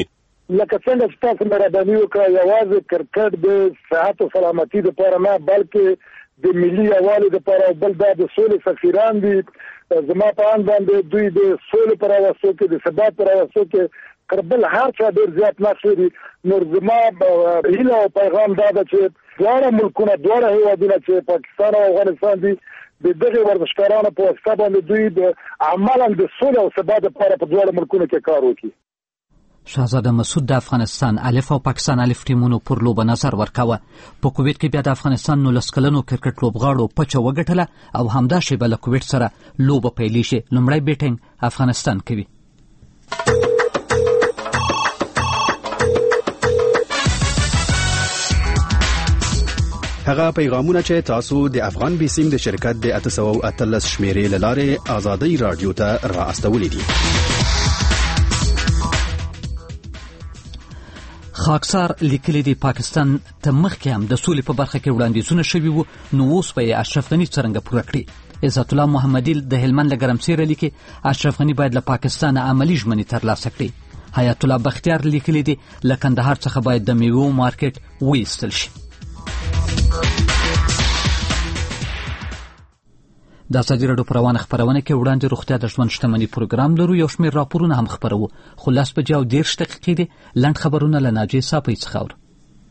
لکه څنګه چې تاسو مهرباني وکړه یوازې کرکټ د صحت او سلامتي لپاره نه بلکې د ملي یووالي لپاره بل د سولې سفیران دي. زما په اند باندې دوی د سولې پر واسطه کې د ثبات پر واسطه کې کربل هر څه ډیر زیات نشوري. نور زما هیله او پیغام دا ده چې دواړه ملکونه دواړه هیوادونه چې پاکستان او افغانستان دي د دغه ورزشکارانو په واسطه باندې دوی د عملاً د سولې او ثبات لپاره په دواړو ملکونو کې کار وکړي. شاهزاده مسعود د افغانستان الف او پاکستان الف ټیمونو پر لوبه نظر ورکاوه. په کوویت کې بیا د افغانستان 19 کلنو کرکټ لوبغاړو پچه وګټله او همدا شیبه له کوویت سره لوبه پیلې شي. لومړی بیټینګ افغانستان کوي. هغه پیغامونه چې تاسو د افغان بیسیم د شرکت د 813 شمیرې لاره آزادۍ رادیو ته را استولې دي. خاکسار لیکلي دی پاکستان ته مخکې هم د سولې په برخه کې وړاندیزونه شوي وو، نو اوس به یې اشرف غني څرنګه پوره کړي. عزت الله محمدي د هلمند له ګرمسیره لیکي اشرف غني باید له پاکستان عملی ژمنې ترلاسه کړي. حیات الله بختیار لیکلي دی له کندهار څخه باید د میوو مارکیټ وایستل شي. د ازادي راډیو په روانه خپرونه کې وړاندې روغتیا د ژوند شتمنۍ پروګرام لرو. یو شمېر راپورونه هم خپروو، خو 10:30 دي. لنډ خبرونه له ناجیې صافی څخه اورو.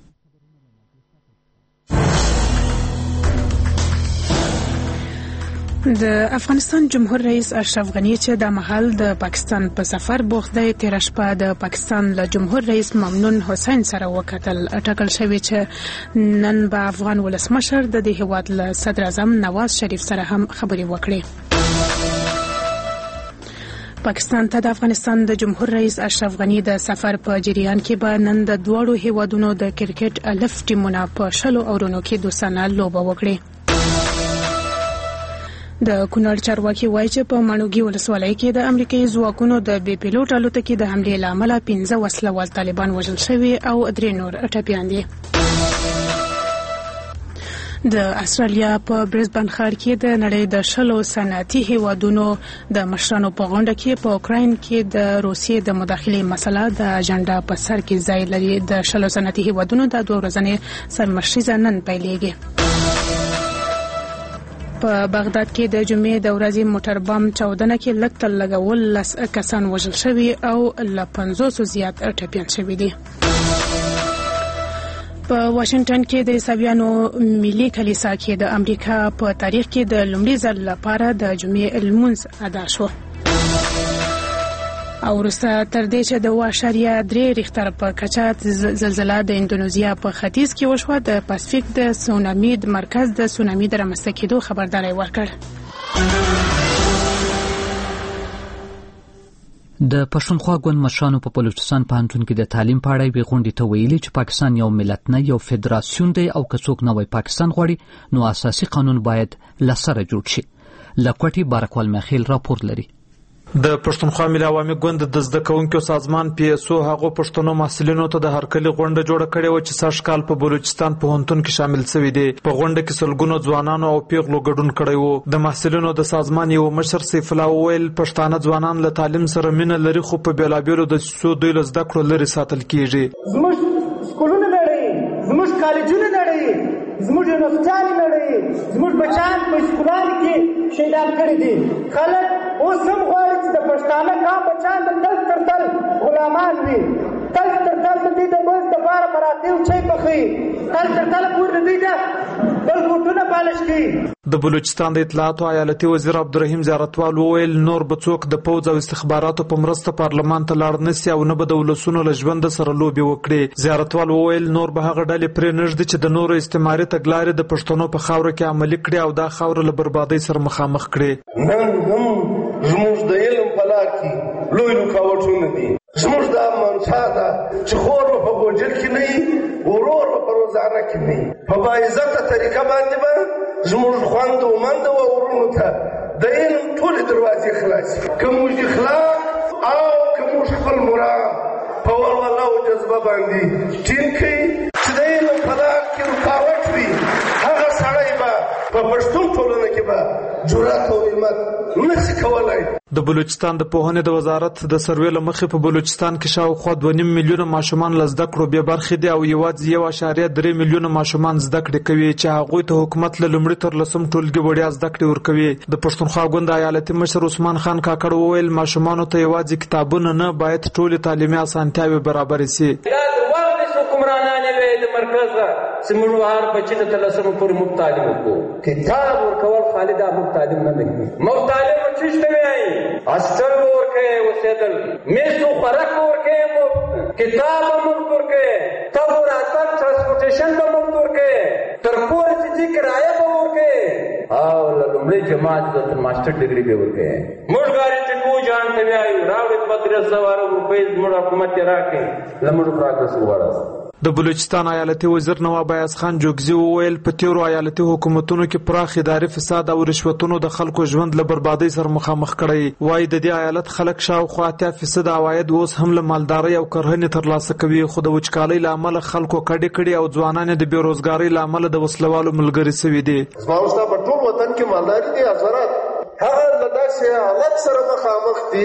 د افغانستان جمهور رئیس اشرف غني چې د مهال د پاکستان په سفر بوخت دی، تیر شپه د پاکستان له جمهور رئیس ممنون حسین سره وکتل. ټاکل شوی چې نن به افغان ولسمشر د دې هیواد له صدر اعظم نواز شریف سره هم خبرې وکړي. پاکستان ته د افغانستان د جمهور رئیس اشرف غني د سفر په جریان کې به نن د دواړو هیوادونو د کرکټ الف ټیمونه په 10 اورونو کې دوستانه لوبه وکړي. د کونړ چارواکي وایي چې په ماڼوګي ولسوالۍ کې د امریکایي ځواکونو د بې پیلوټ الوتکې د حملې له امله 15 وسلوال طالبان وژل شوي او 3 نور ټپیان دي. د استرالیا په برزبن ښار کې د نړۍ د 10 صنعتي هیوادونو د مشرانو په غونډه کې په اوکراین کې د روسیې د مداخلې مسله د اجنډا په سر کې ځای لري. د 10 صنعتي هیوادونو د 2 ورځنۍ سرمشریزه نن پیلېږي. په بغداد کې د جمعې د ورځې موټر بم چاودنه کې لږ تر لږه 10 کسان وژل شوي او له 500 زیات ټپیان شوي دي. په واشنگټن کې د عیسویانو ملي کلیسا کې د امریکا په تاریخ کې د لومړي ځل لپاره د جمعې لمونځ ادا شو. او وروسته تر دې چې د 2.3 ریختر په کچه زلزله د اندونیزیا په ختیځ کې وشوه، د پاسفیک د سونامي د مرکز د سونامي د رامنځته کېدو خبرداری ورکړ. د پښتونخوا ګوند مشرانو په بلوچستان پوهنتون کې د تعلیم په اړه یوې غونډې ته ویلي چې پاکستان یو ملت نه، یو فدراسیون دی او که څوک نوی پاکستان غواړي نو اساسي قانون باید له سره جوړ شي. له کوټې بارکوال میخیل راپور لري. د پښتونخوا ملي عوامي ګوند د زده کوونکو سازمان PSO هغو پښتنو محصلینو ته د هرکلي غونډه جوړه کړې و چې سږ کال په بلوچستان پوهنتون کې شامل شوي دي. په غونډه کې سلګونو ځوانانو او پیغلو ګډون کړی و. د محصلینو د سازمان یو مشر سیف الله وویل پښتانه ځوانان له تعلیم سره مینه لري، خو په بیلابیلو د سیسو دوی له زده کړو لرې ساتل کیږي. زموږ سکولونه لري، زموږ کالجونه لري، زموږ یونیورسيټانې لري، زموږ بچیان په سکولانو کې شهیدان کړي دي. خلک اوس هم غواړي چې د پښتانه قام بچیان د تل تر تل غلامان وي، تل تر تل د دوی د ملک دپاره مراتب چای پخوي، تل تر تل پورې د دوی د بل بوټونه پالش کوي. د بلوچستان د اطلاعات او ایالتي وزیر عبدالرحیم زیارتوال وویل نور به څوک د پوځ او استخباراتو په مرسته پارلمان ته لاړ نشي او نه به د ولسونو له ژوند سره لوبې وکړي. زیارتوال وویل نور به هغه ډلې پرې نږدې چې د نورو استعماري تګلارې د پښتنو په خاوره کې عملي کړي او دا خاوره له بربادۍ سره مخامخ کړي. نن هم زموږ د علم په لار کې لوی رکاوټونه دي. زموږ دا منشا ده چې خور په ګوجر کې نه ورور په روزانه کې نه په باعزته طریقه باندې به زموږ خوند او مند او ورونو ته د علم ټول دروازې خلاص کوم اخلاق او کوم خپل مراد په ولوله او جذبه باندې ټینګي چې د علم په لار کې رکاوټ وي هغه سړی به په پښتون ټولنه کې به جرأت او همت نشي کولای. د بلوچستان د پوهنې د وزارت د سروې له مخې په بلوچستان کې شاوخوا 2.5 میلیونه ماشومان له زده کړو بې برخې دي او یوازې 1.3 میلیونه ماشومان زده کړې کوي چې هغوی ته حکومت له لومړي تر لسم ټولګي وړیا زده کړې ورکوي. د پښتونخوا ګوند ایالتي مشر عثمان خان کاکړ وویل ماشومانو ته یوازې کتابونه نه باید ټولې تعلیمي اسانتیاوې برابرې سي. حکمرانانې وې د مرکز چې موږ هر بچی ته لسم پورې موږ تعلیم وکړو. کتاب ورکول خالي دا موږ تعلیم نه دی. موږ تعلیم چشته وایي استل ورکه وسیدل میسو خوراک ورکه مو کتاب موږ ورکه تاسو راځه ترانسپورټیشن به موږ ورکه تر کور چې کرایه به ورکه او لومړی جماعت د ماستر ډیګري به ورکه. موږ ګارانټي کو جان ته وایي راوړې 15,000 روپۍ موږ حکومت راکې لمړو پروګرس وړاندې. د بلوچستان ایالتي وزیر نواب ایاز خان جوګزي وویل په تیرو ایالتي حکومتونو کې پراخ اداري فساد او رشوتونو د خلکو ژوند له بربادۍ سره مخامخ کړی. وایي د دې ایالت خلک شاوخوا 80% عواید اوس هم له مالدارۍ او کرهنې ترلاسه کوي خو د وچکالۍ له امله خلکو کډې کړي او ځوانان د بیروزګارۍ له امله د وسلوالو ملګري سوي دي. زما په ټول وطن کې مالداري دي حضرات هغه له داسې حالت سره مخامخ دي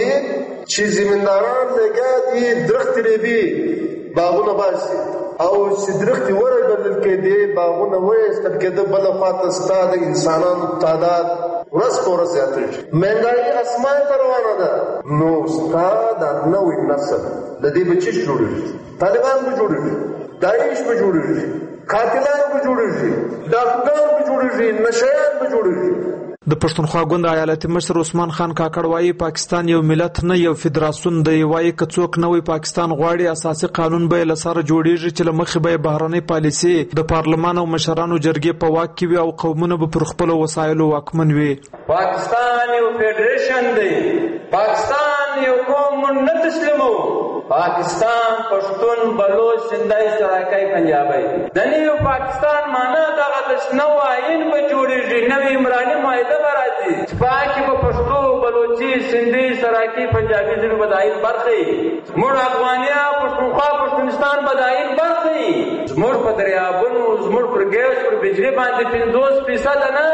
چې زمینداران لګیا دي درخت ریبي باغونه باسي او چې درخت ورغلل کېدی باغونه وېستل کېده بل خواته ستاد انسانانو تعداد ورځ په ورځ زیاتېږي. مهنګايي اسمان ته روانه ده نو ستاد نوې نسل د دې بچی جوړېږي طالبان به جوړېږي داعش به جوړېږي قاتلان به جوړېږي ډاکټران به جوړېږي نشایان به جوړېږي. د پښتونخوا ګوند ایالتي مشر عثمان خان کاکړ وایي پاکستان یو ملت نه یو فدراسیون دی. وایي که څوک نوی پاکستان غواړي اساسي قانون به له سره جوړیږي چې له مخې به بهرنۍ پالیسي د پارلمان او مشرانو جرګې په واک کې وي او قومونه به پر خپلو وسایلو واکمن وي. پاکستان یو فدریشن دی. پاکستان یو قوم نه تسلیمو. پاکستان پښتون بلوچ سندای سراکای پنجابی د نیو پاکستان معنا دغه د نو آئین به جوړیږي نوې عمراني معاهده به راځي چې پاکي به پښتو بلوچي سندي سراکي پنجابي ژبې به د آئین برخه موږ افغانیا پښتونخوا پښتونستان به د آئین برخه موږ په دریابونو زموږ پر ګیس پر بجلی باندې 50% نه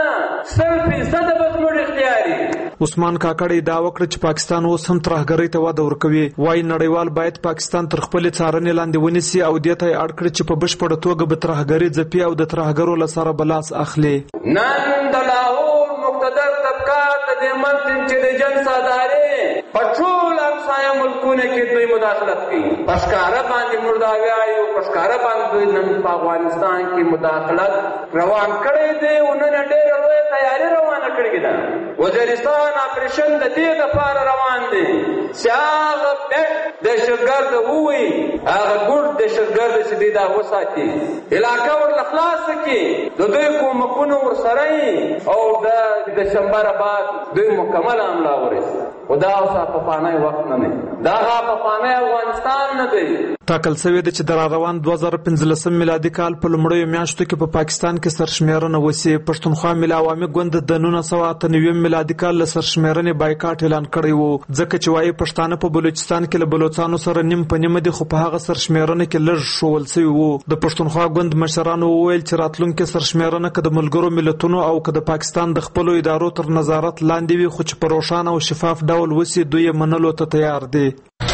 100% به زموږ اختیاري. عثمان کاکړ دا وکړه چې پاکستان اوس هم ترهګرۍ ته وده ورکوي. وایي نړیوال باید پاکستان تر خپلې څارنې لاندې ونیسي او دې ته یې اړ کړي چې په بشپړه توګه به ترهګرۍ ځپي او د ترهګرو له سره به لاس اخلي. نن د لاهور مقتدر طبقات د دې ملک انټيليجنس ادارې په ټول همسایه ملکونو کې دوی مداخلت کوي. پښکاره باندې مرداوی او پښکاره باندې نن په افغانستان کې مداخلت روان کړی دی او نن ډېر لوی تیاری روانه کړې ده. وزیرستان اپریشن د دې لپاره روان دي چې هغه پټ دهشتګرد ووي هغه ګډ دهشتګرد چې دی دا وساتي علاقه ورله خلاص کړي د دوی کومکونو ورسره او د دسمبر بعد دوی مکمل حمله ورسي. خدا اوسه په پانای وخت نه دا په پانای افغانستان نه دی. ټاکل شوی دی چې د روان 2015 میلادي کال په لومړیو میاشتو کې په پاکستان کې سرشمیرنه وشي. پښتونخوا ملي عوامي ګوند د 1998 میلادي کال له سرشمیرنې بایکاټ اعلان کړی وو ځکه چې وایي پښتانه په بلوچستان کې له بلوچستانو سره نیم په نیمه دي خو په هغه سرشمیرنه کې لږ شول شوی وو. د پښتونخوا ګوند مشرانو وویل چې راتلونکي سرشمیرنه که د ملګرو ملتونو او که د پاکستان د خپلو ادارو تر نظارت لاندې وي خو چې په روښانه او شفاف ډول وشي دوی یې منلو ته تیار دي.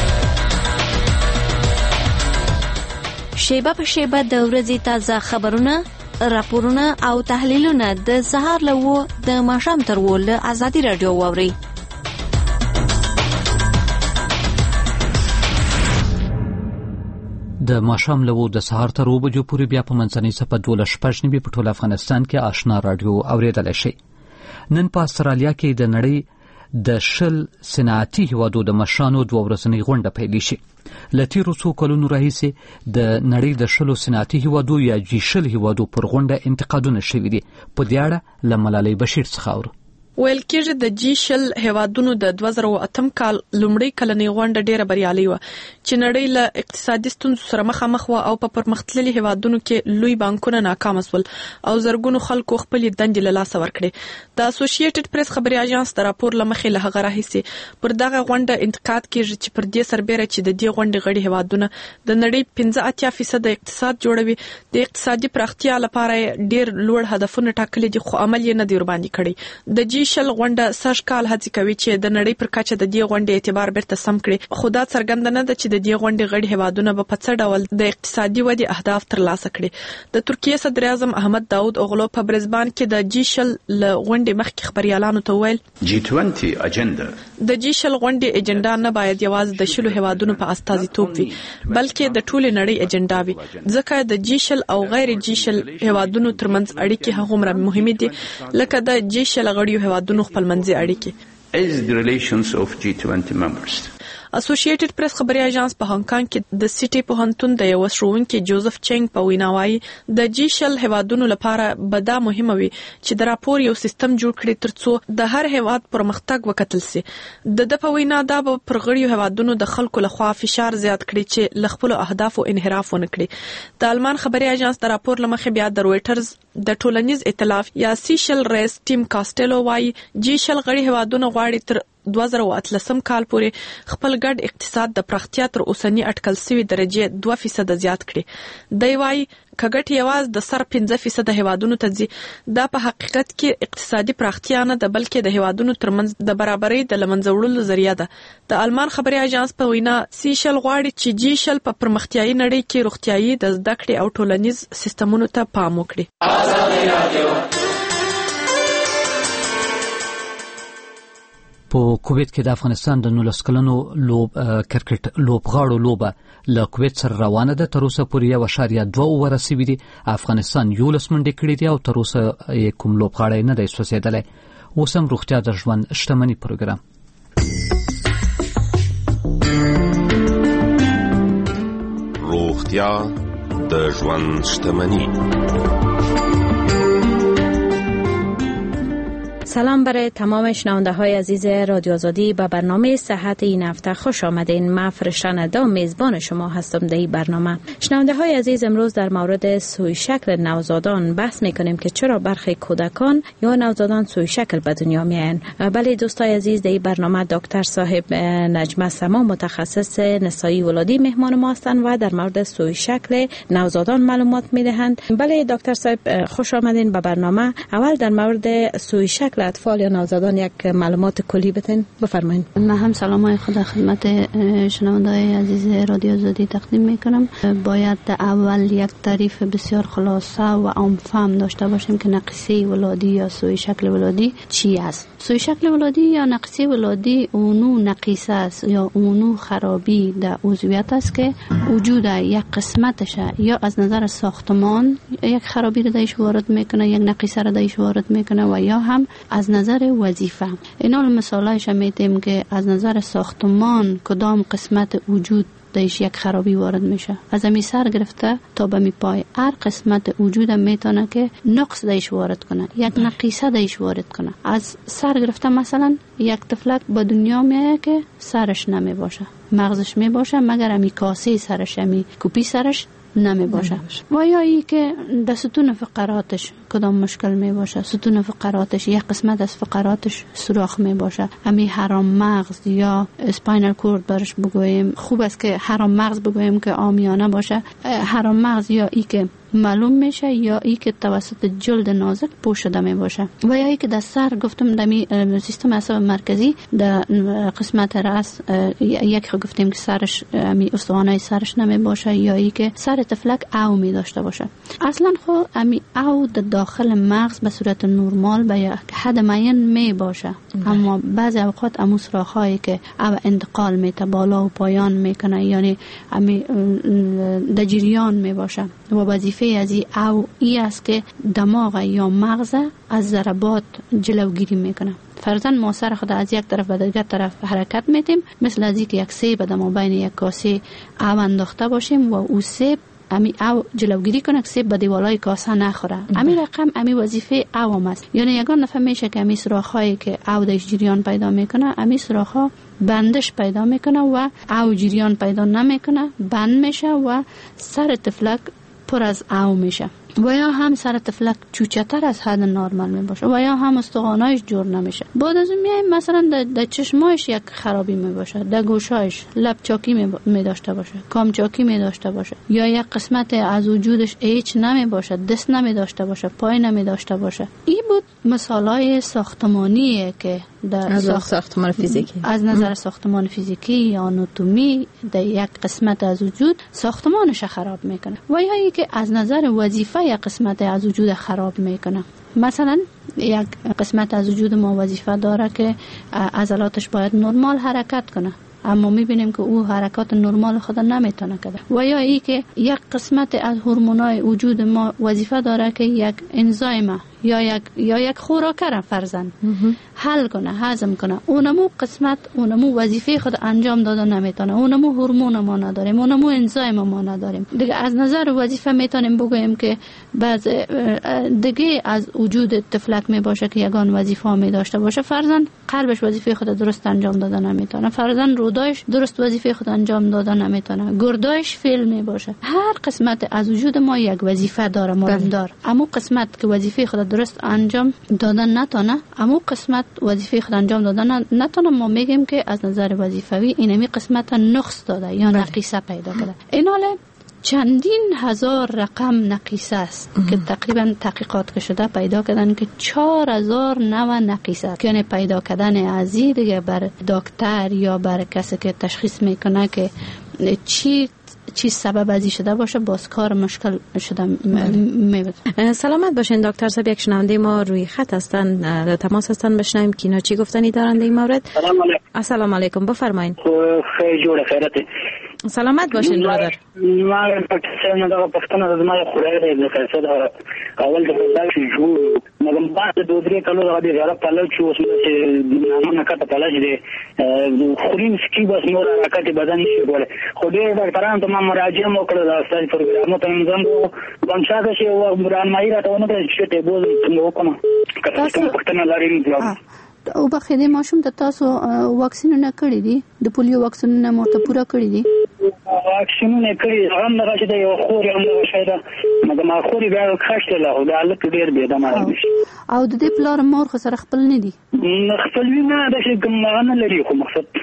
شیبه په شیبه د ورځې تازه خبرونه، راپورونه او تحلیلونه د سهار له د ماښام تر له ازادي رادیو واوري. د ماښام له د سهار تر 2 بجو پورې بیا په منځنۍ صفه 12 په ټول افغانستان کې آشنا رادیو اوریدل شي. نن په استرالیا کې د نړۍ د شل صنعتي هیوادو د مشرانو 2 ورځنۍ غونډه پیل شي. له تیرو څو کلونو راهیسې د نړۍ د شلو صنعتي هیوادو یا جی شل هیوادو پر غونډه انتقادونه شوي دي. په دې اړه له ملالۍ بشیر څخه اورو. ویل کېږي د جی شل هیوادونو د 2008 کال لومړی کلنۍ غونډه ډیره بریالۍ و چې نړۍ له اقتصادي ستونزو سره مخامخ و او په پرمختللي هیوادونو کې لوی بانکونه ناکام شول او زرګونو خلکو خپل دندې له لاسه ورکړې. د اسوسییټډ پریس خبري اژانس د راپور لمخې له هغه راهیسې پر دغه غونډه انتقاد کېږي چې پر دې سربېره چې د دې غونډې غړي هیوادونه د نړۍ 85% اقتصاد جوړوي، د اقتصادي پراختیا لپاره ډیر لوړ هدفونه ټاکلي دي خو عمل یې نه دی ورباندې کړی. د جی شل غونډه سږ کال هڅه کوي چې د نړۍ پر کچه د دې غونډې اعتبار بیرته سم کړي، خو دا څرګنده نه ده چې د دې غونډې غړي هیوادونه به په څه ډول د اقتصادي ودې اهداف ترلاسه کړي. د ترکیې صدر اعظم احمد داود اوغلو په برزبان کې د جی شل له غونډې مخکې خبريالانو ته وویل G20 اجنډا د جی شل غونډې اجنډا نه باید یوازې د شلو هیوادونو په استازیتوب وي بلکې د ټولې نړۍ اجنډا وي، ځکه د جی شل او غیر جی شل هیوادونو ترمنځ اړیکې هغومره مهمې دي لکه د جی شل غړیو هیوادونو خپلمنځي اړیکې. is the relations of G20 members. اسوسییټډ پریس خبري اژانس په هانګ کانګ کې د سټي پوهنتون د یو ښوونکي جوزف چنګ په وینا وایي د جی شل هیوادونو لپاره به دا مهمه وي چې د راپور یو سیستم جوړ کړي ترڅو د هر هیواد پرمختګ وکتل سي. د په وینا دا به پر غړیو هیوادونو د خلکو لخوا فشار زیات کړي چې ل خپل اهدافو انحراف ونه کړي. د آلمان خبري اژانس د راپور لمخې بیا د رويټرز د ټولنیز ائتلاف یا سیشل ریس ټیم کاستلو وایي جی شل غړي هیوادونو غواړي تر 2018 کال پورې خپل ګډ اقتصاد د پراختیا تر اوسنی اټکل شوی درجه 2% زیات کړي. دی وايي کګټ یواز د سر 15% هیوادونو ته ځي، دا په حقیقت کې اقتصادي پراختیا نه ده بلکې د هیوادونو ترمنځ د برابرۍ د لمنځه وړلو ذریعہ ده. د آلمان خبري اژانس په وینا سیشل غواړي چې جی شل په پرمختیايي نړۍ کې روغتيایي د زده کړې او ټولنیز سیستمونو ته پام وکړي. په کویت کې د افغانستان د 19 کلنو کرکټ لوبغاړو لوبه له کویت سره روانه ده. تر اوسه پورې 1.2 ورسېږي دي. افغانستان 11 منډې کړې دي او تر اوسه کوم لوبغاړی نه دی سوځېدلی. اوس هم روغتیا د ژوند شتمنۍ پروګرام. روغتیا د ژوند شتمنۍ. سلام برای تمام شنونده های عزیز رادیو آزادی. به برنامه صحت این هفته خوش آمدین. من فرشته ندا میزبان شما هستم در این برنامه. شنونده های عزیز، امروز در مورد سوی شکل نوزادان بحث میکنیم که چرا برخی کودکان یا نوزادان سوی شکل به دنیا میایند. بله دوستای عزیز، در این برنامه دکتر صاحب نجمه سما متخصص نسایی ولادی مهمان ما هستند و در مورد سوی شکل نوزادان معلومات میدهند. بله دکتر صاحب خوش آمدین به برنامه. اول در مورد سوی شکل اطفال یا نوزادان یک معلومات کلی بتین بفرمایید. من هم سلامای خدا خدمت شنونده‌های عزیز رادیو آزادی تقدیم میکنم. باید اول یک تعریف بسیار خلاصه و عام‌فهم داشته باشیم که نقصی ولادی یا سوی شکل ولادی چی است. سوی شکل ولادی یا نقصی ولادی اونو نقیصه است یا اونو خرابی در عضویت است که وجود یک قسمتش یا از نظر ساختمان یک خرابی رو درش وارد میکنه، یک نقیصه رو درش وارد میکنه و یا هم از نظر وظیفه. اینا مثالایش میتیم که از نظر ساختمان کدام قسمت وجود دایش یک خرابی وارد میشه. از امی سر گرفته تا به می پای هر قسمت وجود میتونه که نقص دایش وارد کنه، یک نقیصه دایش وارد کنه. از سر گرفته مثلا یک طفلک به دنیا میایه که سرش نمی باشه، مغزش می باشه مگر امی کاسه سرش، امی کوپی سرش نمی باشه. و یا ای که در ستون فقراتش کدام مشکل می باشه، ستون فقراتش یک قسمت از فقراتش سوراخ می باشه، امی حرام مغز یا اسپاینال کورد برش بگوییم. خوب است که حرام مغز بگوییم که عامیانه باشه. حرام مغز یا ای که معلوم میشه یا ای که توسط جلد نازک پوشیده می باشه و یا ای که در سر گفتم دمی سیستم عصب مرکزی در قسمت راس یک گفتیم که سرش امی استوانه سرش نمی باشه یا ای که سر طفلک او می داشته باشه. اصلا خو امی او در داخل مغز به صورت نرمال به یک حد معین می باشه، اما بعضی اوقات امو سوراخ‌هایی که او انتقال میته بالا و پایان میکنه، یعنی امی در جریان می باشه و وظیفه از او ای است که دماغ یا مغز از ضربات جلوگیری میکنه. فرضاً ما سر خود از یک طرف به دیگر طرف حرکت میتیم، مثل از اینکه یک سیب در مابین یک کاسه او انداخته باشیم و او سیب امی او جلوگیری کنه که سیب به دیوالای کاسه نخوره. امی رقم امی وظیفه او است. یعنی یگان دفعه میشه که امی سوراخ‌هایی که او داش جریان پیدا میکنه، امی سوراخ‌ها بندش پیدا میکنه و او جریان پیدا نمیکنه، بند میشه و سر تفلک پر از او میشه. و یا هم سر تفلک چوچه‌تر از حد نرمال می باشه و یا هم استخوانایش جور نمیشه. بعد از اون میایم مثلا در چشمایش یک خرابی می باشه، در گوشایش لب چاکی می داشته باشه، کام چاکی می داشته باشه، یا یک قسمت از وجودش هیچ نمی باشه، دست نمی داشته باشه، پای نمی داشته باشه. این بود مثالای ساختمانیه که در ساختمان فیزیکی از نظر ساختمان فیزیکی یا آناتومی در یک قسمت از وجود ساختمانش خراب میکنه. و یا ای که از نظر وظیفه یک قسمت از وجود خراب میکنه. مثلا یک قسمت از وجود ما وظیفه داره که عضلاتش باید نرمال حرکت کنه، اما میبینیم که او حرکات نرمال خود نمیتونه کنه. و یا ای که یک قسمت از هورمونای وجود ما وظیفه داره که یک انزایم یا یک خوراکه فرزن حل کنه، هضم کنه، اونمو قسمت اونمو وظیفه خود انجام داده نمیتونه، اونمو هورمون ما نداریم، اونمو انزایم ما نداریم. دیگه از نظر وظیفه میتونیم بگوییم که بعض دیگه از وجود تفلک می باشه که یگان وظیفه می داشته باشه. فرزن قلبش وظیفه خود درست انجام داده نمیتونه، فرزن رودایش درست وظیفه خود انجام داده نمیتونه، گردایش فیل می باشه. هر قسمت از وجود ما یک وظیفه داره، مهمدار. اما قسمت که وظیفه خود درست انجام دادن نتونه، اما قسمت وظیفه خود انجام دادن نتونه، ما میگیم که از نظر وظیفوی اینمی قسمت نقص داده یا نقیصه پیدا کرده. این حاله چندین هزار رقم نقیصه است که تقریبا تحقیقات که شده پیدا کردن که 4000 نوع نقیصه است. یعنی پیدا کردن ازی دیگه بر دکتر یا بر کسی که تشخیص میکنه که چی سبب ازی شده باشه باز کار مشکل شده میبود. سلامت باشین دکتر صاحب. یک شنونده ما روی خط هستن، در تماس هستن، بشنویم که اینا چی گفتنی دارن در این مورد. سلام علیکم. السلام علیکم، بفرمایید. خیلی جوړه خیرته. سلامت باشین برادر. ما پاکستان دا پښتنه د ما خورای د خرڅه دا اول د بازار شو مګم بعد د دوه کلو د غیر پاله چې اوس چې نه کته پاله دي خورین سکی بس نور حرکت بدن نشي کوله. خو ډېر ډاکټرانو ته ما مراجعه وکړه د استاد پروګرام ته نظام بنشاده شي او برانمایي راټونه چې ته بوز نو کوم کته پښتنه لري او بخیده ماشوم ته تاسو واکسینونه کړی دي؟ د پولیو واکسینونه مرته پورا کړی دي؟ واکسینونه کړی هم نه راځي د یو خوري هم نه شایده مګر ما خوري بیا خښته له د الله ډیر به د مال او د دې پلار مور خو سره خپل نه دي؟ خپل نه د شي کوم نه لري خو مقصد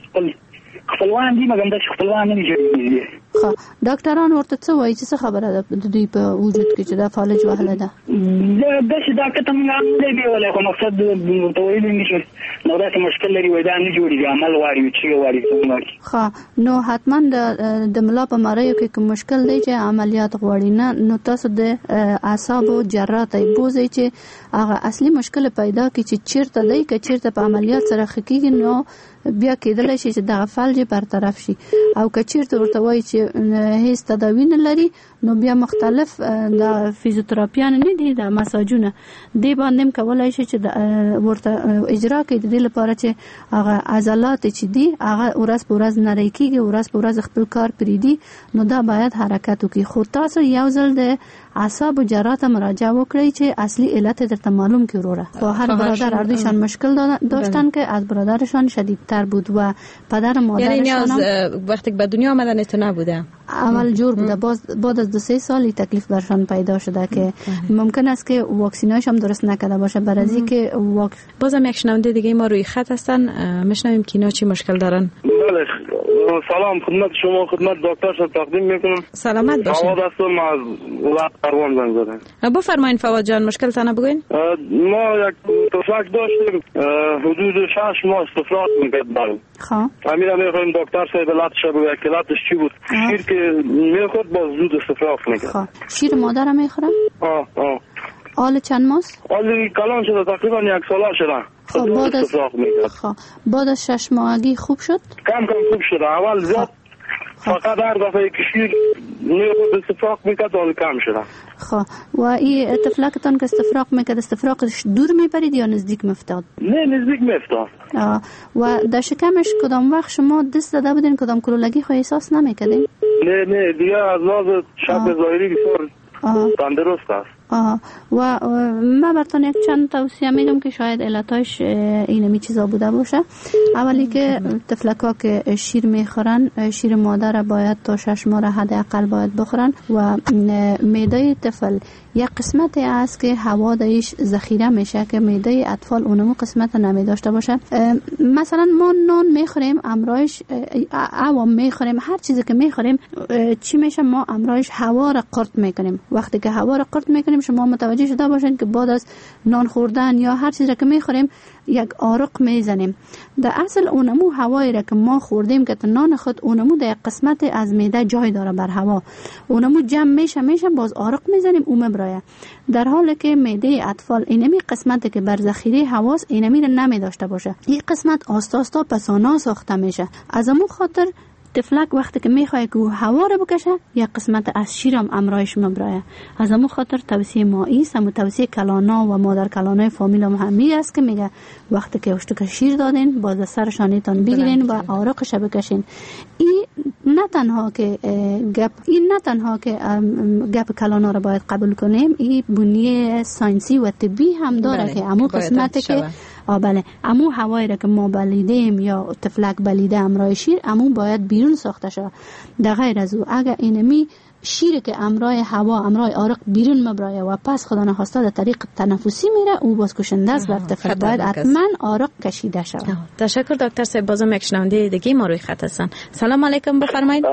خپلوان دي مګر د خپلوان نه جوړیږي. خو ډاکټران ورته څه وایي چې څه خبره ده د دوی په وجود کې چې دا فالج وهله ده؟ د شي دا کته موږ نه دی ولا خو مقصد تویل نشي نو دا مشکل لري وای دا نه جوړیږي عمل واري چې واري څنګه. خو نو حتما د ملا په مریو کې کوم مشکل دی چې عملیات غواړي نه نو تاسو د اعصاب او جراحت بوزي چې هغه اصلي مشکل پیدا کی چې چیرته دی که چیرته په عملیات سره خکېږي نو بیا کېدل شي چې د فلج برطرف شي او که چیرته ورته وایي چې هیڅ تداوی نه لري نو بیا مختلف د فیزیوتراپیان نه دي د مساجونه دی باندې کولای شي چې ورته اجرا کوي د دې لپاره چې هغه عضلات چې دي هغه ورځ په ورځ نری کیږي، ورځ په ورځ خپل کار پریدي، نو دا باید حرکت وکړي. خو تاسو یو ځل د اعصاب جراحت مراجعه وکړئ چې اصلي علت درته معلوم کی وروره. خو هر برادر اردوشان مشکل داشتن که از برادرشان شدیدتر بود و پدر مادرشان یعنی وقتی به دنیا آمدن تو نبوده، اول جور بوده، بعد از 2-3 سال تکلیف برشان پیدا شده که ممکن است که واکسیناش هم درست نکرده باشه. برای که بازم یک شنونده دیگه ما روی خط هستن، میشنویم که اینا چی مشکل دارن. بله سلام خدمت شما، خدمت دکتر صاحب تقدیم میکنم. سلامت باشین. فواد هستم از ولایت پروان زنگ زدم. بفرمایید فواد جان، مشکل تنه بگوین. ما یک تفلک داشتیم حدود 6 ماه استفراغ میکرد برام. خب امیر میخوایم دکتر صاحب لاتش بگوید که لاتش چی بود؟ شیر که میخورد باز زود استفراغ میکرد. خب شیر مادر هم میخوره؟ حال چند ماست؟ حالی کلان شده تقریبا 1 ساله شده. خب بعد از 6 ماهگی خوب شد؟ کم خوب شد. اول زیاد فقط هر دفعه که شیر میخورد استفراغ میکرد حال کم شده. خب و این تفلکتان که استفراغ میکرد استفراغش دور میبرید یا نزدیک میفتاد؟ نه نزدیک میفتاد. و در شکمش کدام وقت شما دست داده بودین کدام کلولگی خو احساس نمیکردین؟ نه دیگه از لحاظ شکل ظاهری بسیار تندرست است. و من براتون یک چند توصیه میگم که شاید علتاش اینمی چیزا بوده باشه. اولی که طفلکا که شیر میخورن، شیر مادر باید تا 6 ماه حداقل باید بخورن و معده طفل یک قسمتی است که هوا درش ذخیره میشه که معده اطفال اونمو قسمت نمی داشته باشه. مثلا ما نان میخوریم امرایش عوام میخوریم، هر چیزی که میخوریم چی میشه؟ ما امرایش هوا را قرط میکنیم. وقتی که هوا را قرط میکنیم شما متوجه شده باشین که بعد از نان خوردن یا هر چیزی که میخوریم یک آرق میزنیم. در اصل اونمو هوایی را که ما خوردیم که نان خود اونمو در یک قسمت از معده جای داره بر هوا، اونمو جمع میشه باز آرق میزنیم اون مبرایه. در حالی که معده اطفال اینمی قسمتی که بر ذخیره هواست اینمی را نمی داشته باشه، این قسمت آستا آستا پسانا ساخته میشه. از امو خاطر طفلک وقتی که میخواد که هوا رو بکشه یک قسمت از شیرم امرایش مبرایه. از امو خاطر توصیه ما ایست، همون توصیه کلانا و مادر کلانای فامیل هم همی است که میگه وقتی که اشتک شیر دادین باز سرشانیتان بگیرین و آرقش بکشین. این نه تنها که گپ کلانا رو باید قبول کنیم، این بنیه ساینسی و طبی هم داره که امو قسمتی که بله امو هوایی را که ما بلیدیم یا طفلک بلیده امرای شیر امو باید بیرون ساخته شد. در غیر از او اگر اینمی شیر که امرای هوا امرای آرق بیرون مبرایه و پس خدا نخواسته در طریق تنفسی میره او باز کشنده است و طفل باید حتما آرق کشیده شود. تشکر دکتر صاحب. بازم یک شنونده دیگه ما روی خط هستن. سلام علیکم، بفرمایید.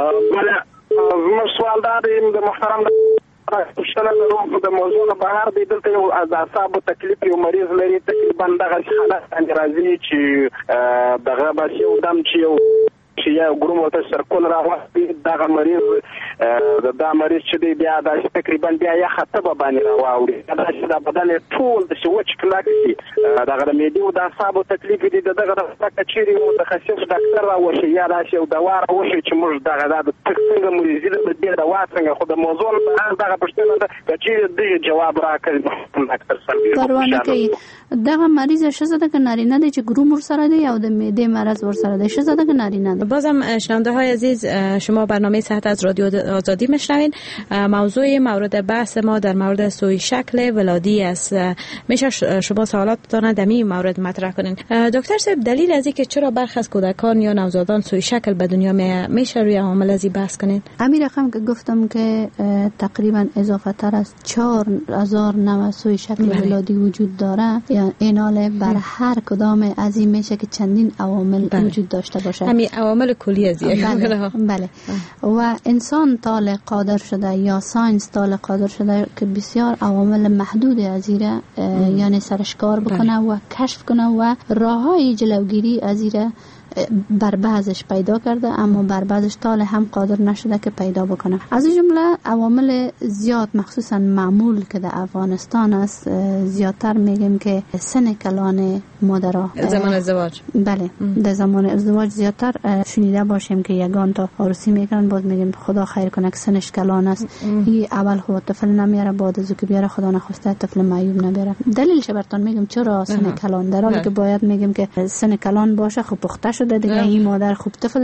ما سوال داریم د محترم پوښتنه لرم د موضوع په اړه د دلته یو د اعصابو تکلیف یو مریض لري، تقریبا دغه حالت باندې راځي چې دغه بس یو دم چې یو یا ګرومو ته سرکول راوځي دغه مریض دا مریض چې دی بیا د تقریبا بیا یا خطه باندې راوړي دا چې د بدن ټول د شوچ کلاکسي دغه د میډیو د اعصابو تکلیف دي دغه د کچيري متخصص ډاکټر راوشي یا راشي او دوا راوشي چې موږ دغه د څنګه مریض د دوا څنګه خو د موضوع په اړه دغه پوښتنه د کچيري د جواب راکړي ډاکټر صاحب. پروانه کوي دغه مریض شزه د نارینه دی چې ګروم ور سره دی او د معده مرض ور سره دی، شزه د نارینه دی. بازم شنونده های عزیز شما برنامه صحت از رادیو آزادی میشنوین. موضوع مورد بحث ما در مورد سوی شکل ولادی است. میشه شما سوالاتتان در این مورد مطرح کنین. دکتر صاحب دلیل از اینکه چرا برخی از کودکان یا نوزادان سوی شکل به دنیا میشه روی عامل ازی بحث کنین؟ همین رقم که گفتم که تقریبا اضافه تر از 4000 نوع سوی شکل ولادی وجود داره. ایناله بر هر کدام از این میشه که چندین عوامل وجود داشته باشه. همین عوامل کلی از بله. و انسان طالع قادر شده یا ساینس طالع قادر شده که بسیار عوامل محدود از ایره یعنی سرشکار بکنه و کشف کنه و راههای جلوگیری از ایره بر بعضش پیدا کرده، اما بر بعضش طالع هم قادر نشده که پیدا بکنه. از این جمله عوامل زیاد مخصوصا معمول که در افغانستان است زیادتر میگیم که سن کلان مادرها زمان ازدواج. بله در زمان ازدواج زیادتر شنیده باشیم که یگان تا عروسی میکنن باز میگیم خدا خیر کنه که سنش کلان است. این اول خود طفل نمیاره بعد از که بیاره خدا نخواسته طفل معیوب نبیاره. دلیلش براتون میگم چرا سن کلان، در حالی که باید میگیم که سن کلان باشه خب پخته شده دیگه این مادر خوب طفل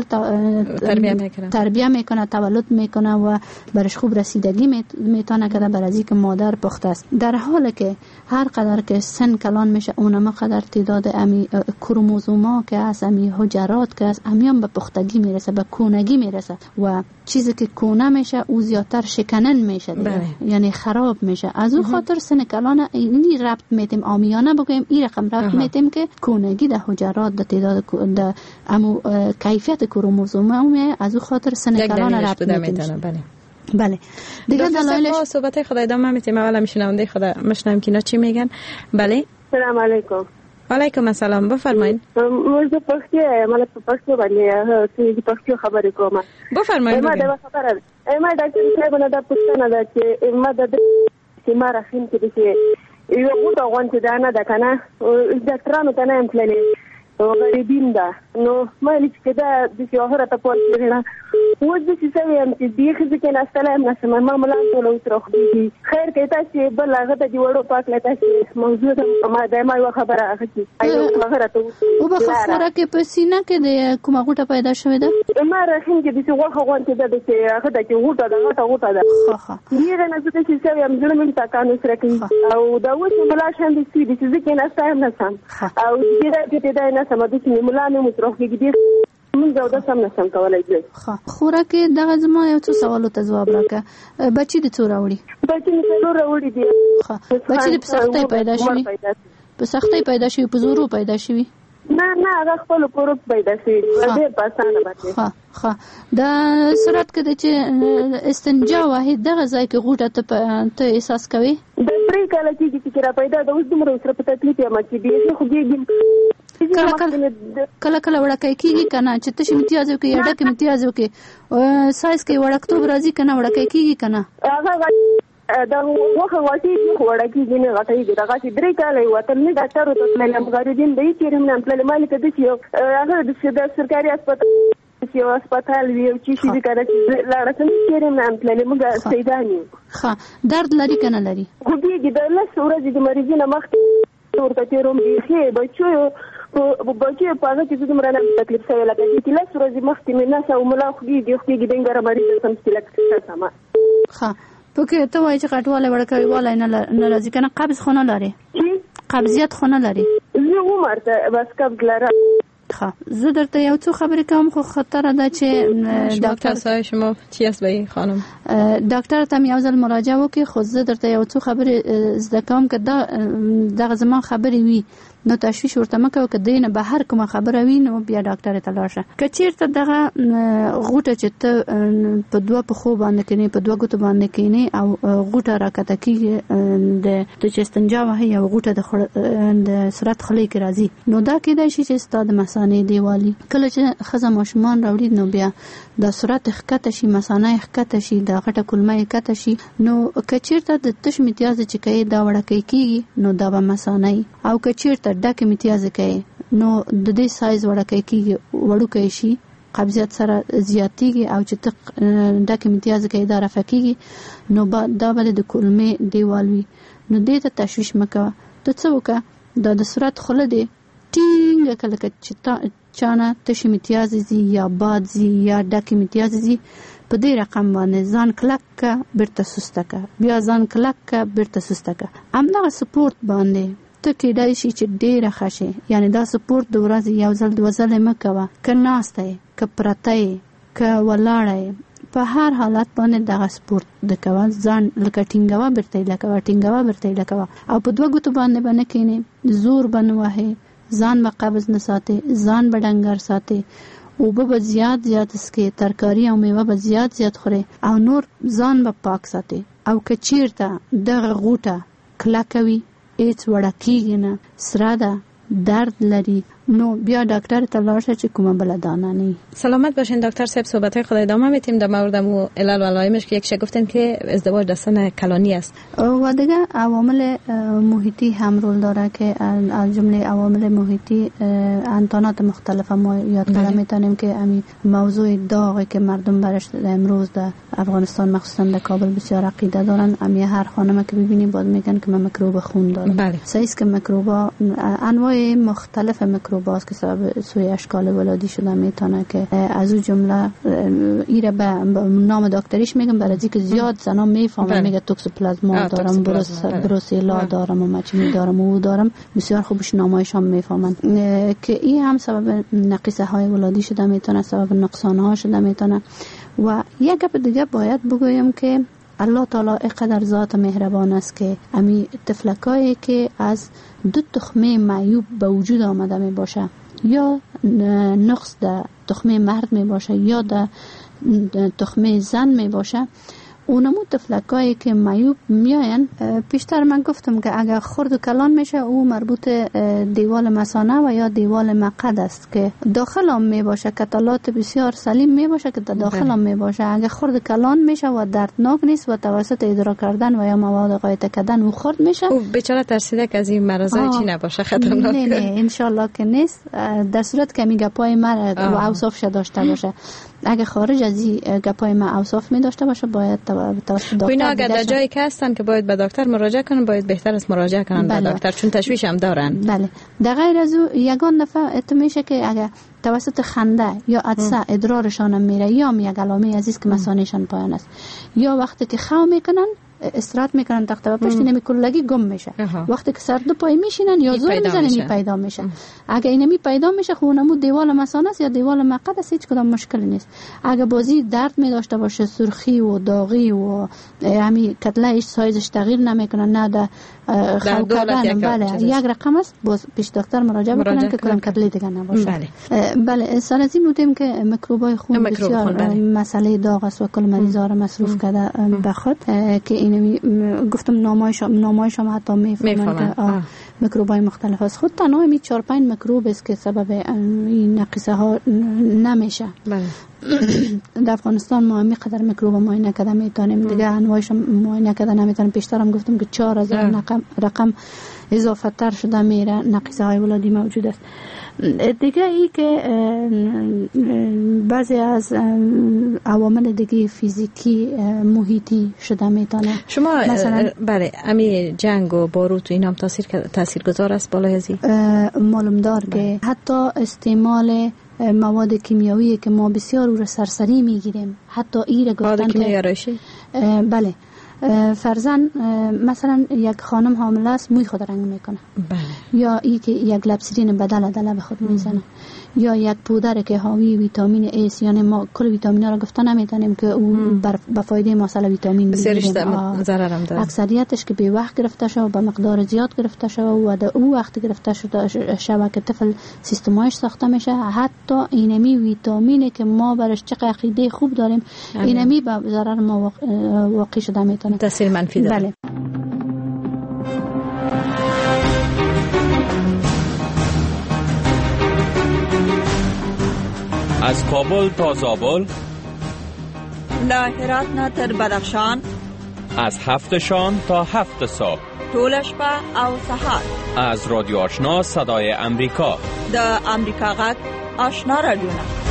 تربیه میکنه، تولد میکنه و برش خوب رسیدگی میتونه که بر از اینکه مادر پخته است. در حالی که هر قدر که سن کلان میشه اونم قدر تعداد امی کروموزوما که از امی حجرات که از امیام به پختگی میرسه، به کونگی میرسه و چیزی که کونه میشه او زیادتر شکنن میشه یعنی خراب میشه. از اون خاطر سن کلان اینی ربط میتیم آمیانه بگویم این رقم ربط میتیم که کونگی ده حجرات ده تعداد ده امو کیفیت کروموزوم از اون خاطر سن کلان ربط میتیم. بله دیگه دلایلش صحبت خدا ادامه میتیم. اولا میشنونده خدا مشنم که اینا چی میگن. بله سلام علیکم. وعلیکم السلام، بفرمایید. موضوع پښتو مله پښتو باندې چې پښتو خبرې کوم. بفرمایید. ما دا خبره ما ډاکټر صاحب نه دا پوښتنه ده چې ما د چې ما راخین کې چې یو غوډه غونډه ده نه ده کنه ډاکټرانو ته نه امتللې او غریبین ده نو ما لیک کې دا د شهرت په پورې نه وځي چې سوي چې بیخ ځکه نستلم نسم ما ملان ټول وترخ دي خیر کې تاسو بل هغه د وړو پاک لته چې موضوع ما دایمه یو خبره اخلي ایو خبره ته او په خبره کې په سینه کې د کومه غوټه پیدا شوې ده ما راخین کې د څه غوښه غونته ده چې هغه د غوټه ده غوټه ده ډیر نه څه چې سوي هم ځل مې تاکانو سره کوي او دا وڅ ملا شان دي چې ځکه نستایم نسم او دې دې دا نه سم د چې ملا مې مترخ کې موږ دا سم نشم کولای شي. خوراکه دغه زما یو څه سوالو ته جواب راکړه. بچی د څو راوړي؟ بچی د څو راوړي دي. بچی په سختۍ پیدا شوی. په سختۍ پیدا شوی، په زورو پیدا شوی. نه هغه خپل کور پیدا شوی. ډېر په اسانه باندې. دا صورت کې چې استنجا واحد دغه ځای کې غوټه ته احساس کوي. د پرې کله چې را پیدا د اوس دومره سره په تکلیف یا مچ دي خو دې کله وړکای کیږي کنه چې تاسو امتیاز وکي یا ډک امتیاز وکي سایز کې وړکتوب راځي کنه وړکای کیږي کنه هغه دا وخه واټي وړکی دینه غټي دغه چې درې کاله وته نه ډاکټر ته ملم غاریدین دی چې رمن خپل مالک د چې هغه د سرکاري هسپتال وی چې شي کړه چې لاړم چې رمن خپل موږ سیدانی درد لري کنه لري خو دې د له سورج د مریضینه مخ ورته تیروم دی بچو په هغه کې کوم رانه تکلیف شوی لکه چې له سورج مخ کې نه سو ملا خو دې خو کې دنګره مریض سم سلیکټ سما پکې ته وایي چې غټواله وړکوي والا نه راځي کنه قبض خونه لري قبضیت خونه لري زه عمرته بس قبض لرم زه درته یو څه خبرې کوم خو خطر ده چې ډاکټر صاحب شما چی است به خانم ډاکټر ته یو ځل مراجعه وکړي خو زه درته یو څه خبرې زده کوم که دغه زما خبرې وي نو تشویش ورته مکه که دینه به هر کومه خبره وي نو بیا ډاکټر ته لاړ شه که چیرته دغه غوټه چې ته په دوه پښو باندې کینې په دوه ګوتو باندې کینې او غوټه راکته کیږي د چې استنجا وهي او غوټه د سرعت خلی کې راځي نو دا کېدای شي چې ستاسو د مثانې دیوالي کله چې ښځه ماشومان راوړي نو بیا د سرعت ښکته شي مثانه ښکته شي د غټه کلمه ښکته شي نو که چیرته د تش امتیاز چې کوي دا وړکې کیږي نو دا به مثانه او که چیرته ډک امتیاز کوي نو د دې سایز وړکې کیږي وړوکی شي قبضیت سره زیاتیږي او چې ډک امتیاز کوي دا رفع کیږي نو دا به د کلمې دیوال وي نو دې ته تشویش مکوه ته څه وکړه دا د سرعت خوله دی ټینګه کله چې چانه تش امتیاز زی یا باد زی یا ډک امتیاز زی په دې رقم باندې ځان کلک کا بیرته سسته کا بیا ځان کلک کا بیرته سسته کا همدغه سپورت باندې ته کېدای شي چې ډېره ښه شي یعنی دا سپورت د ورځې یو ځل دوه ځله مه کوه که ناسته یې که پرته یې که ولاړه یې په هر حالت باندې دغه سپورت د کوه ځان لکه ټینګوه بیرته یې لکوه ټینګوه بیرته یې لکوه او په دوه ګوتو باندې به نه کښېنې زور به نه وهې ځان به قبض نه ساتې ځان به ډنګر ساتې اوبه به زیات اسکې ترکاري او میوه به زیات خورې او نور ځان به پاک ساتې او که چیرته دغه غوټه کلکه وي هیڅ وړه کیږي نه سره ده درد لري نو بیا دکتر تا لاشه چې کومه بلا دانه نی. سلامت باشین دکتر صاحب. صحبت خود ادامه میتیم در مورد علل و علائمش که یکش گفتن که ازدواج در سن کلانی است و دیگه عوامل محیطی هم رول داره که از جمله عوامل محیطی انتانات مختلف ما یاد کردن میتونیم که امی موضوع داغی که مردم برش امروز در افغانستان مخصوصا در کابل بسیار عقیده دارن. امی هر خانم که ببینیم باید میگن که من میکروب خون دارم. صحیح که میکروبا انواع مختلف میکروباست که سبب سوی اشکال ولادی شده میتونه که از اون جمله ایره به نام دکتریش میگم برای اینکه زیاد زنا میفهمن میگه توکسوپلازما دارم بروسیلا دارم و مچمی دارم و او دارم بسیار خوبش نامایش هم میفهمن که این هم سبب نقیصه های ولادی شده میتونه سبب نقصان ها شده میتونه. و یک گپ دیگه باید بگویم که الله تعالی اقدر ذات مهربان است که امی تفلکایی که از دو تخمه معیوب به وجود آمده می باشه یا نقص در تخمه مرد می باشه یا در تخمه زن می باشه اونمو تفلکایی که معیوب میاین پیشتر من گفتم که اگر خرد و کلان میشه او مربوط دیوال مثانه و یا دیوال مقعد است که داخل هم می باشه کتلات بسیار سلیم می باشه که داخل هم می باشه. اگر خرد کلان میشه و دردناک نیست و توسط ادرار کردن و یا مواد غایطه کردن او خرد میشه او بیچاره ترسیده که از این مرضای چی نباشه خطرناک. نه انشالله که نیست در صورت که میگه پای مرد و اوصافش داشته باشه. اگه خارج از این گپای ما اوصاف می داشته باشه باید توسط دکتر اینا اگه در جایی که هستن که باید به دکتر مراجعه کنن باید بهتر است مراجعه کنن به دکتر، چون تشویش هم دارن. بله. در غیر از او یگان دفعه اتو میشه که اگه توسط خنده یا عطسه ادرارشان میره یا یک علامه عزیز که مثانهشان پایان است یا وقتی که خو میکنن استراحت میکنن تخت و پشت اینمی کلگی گم میشه. وقتی که سر دو پای میشینن یا زور میزنن پیدا میشه. اگه اینمی پیدا میشه خونمو دیوال مثانه است یا دیوال مقعد است هیچ کدام مشکلی نیست. اگه بازی درد میداشته باشه سرخی و داغی و همین کتلهش سایزش تغییر نمیکنه نه در خو کردن بله یک رقم است باز پیش دکتر مراجعه بکنن که کدام کتله دیگه نباشه. بله سر از این بودیم که میکروبای خون بسیار مسئله داغ است و کل مریضا را مصروف کرده به خود که اینمی گفتم نامایش هم حتی میفهمن که میکروبای مختلف است. خود تنها می 4-5 میکروب است که سبب این نقیصه ها نمیشه. در افغانستان ما همی قدر میکروب معاینه کرده میتونیم دیگه انواعش معاینه کرده نمیتونیم. پیشتر هم گفتم که 4000 رقم اضافه تر شده میره نقیصه های ولادی موجود است. دیگه ای که بعضی از عوامل دیگه فیزیکی محیطی شده میتونه. شما مثلا بله امی جنگ و باروت و اینا هم تاثیرگذار است بالای ازی؟ معلوم دار که حتی استعمال مواد کیمیایی که ما بسیار او را سرسری میگیریم حتی ایره گفتن که بله فرزن مثلا یک خانم حامله است موی خود رنگ میکنه یا ای که یک لبسرین بدل در لب خود میزنه یا یک پودر که حاوی ویتامین ایس یعنی ما کل ویتامینا را گفته نمیتونیم که او به فایده مثلا ویتامین بسیارش ضرر هم داره. اکثریتش که به وقت گرفته شده به مقدار زیاد گرفته شده و در او وقت گرفته شده که طفل سیستمایش ساخته میشه حتی اینمی ویتامینی که ما برش چقدر عقیده خوب داریم اینمی به ضرر ما واقع شده میتونه تاثیر منفی داره. بله. از کابل تا زابل، له هرات نه تر بدخشان، از 7 شام تا 7 صبح، ټول شپه او سهار، از رادیو آشنا صدای امریکا، د امریکا غږ آشنا رادیو.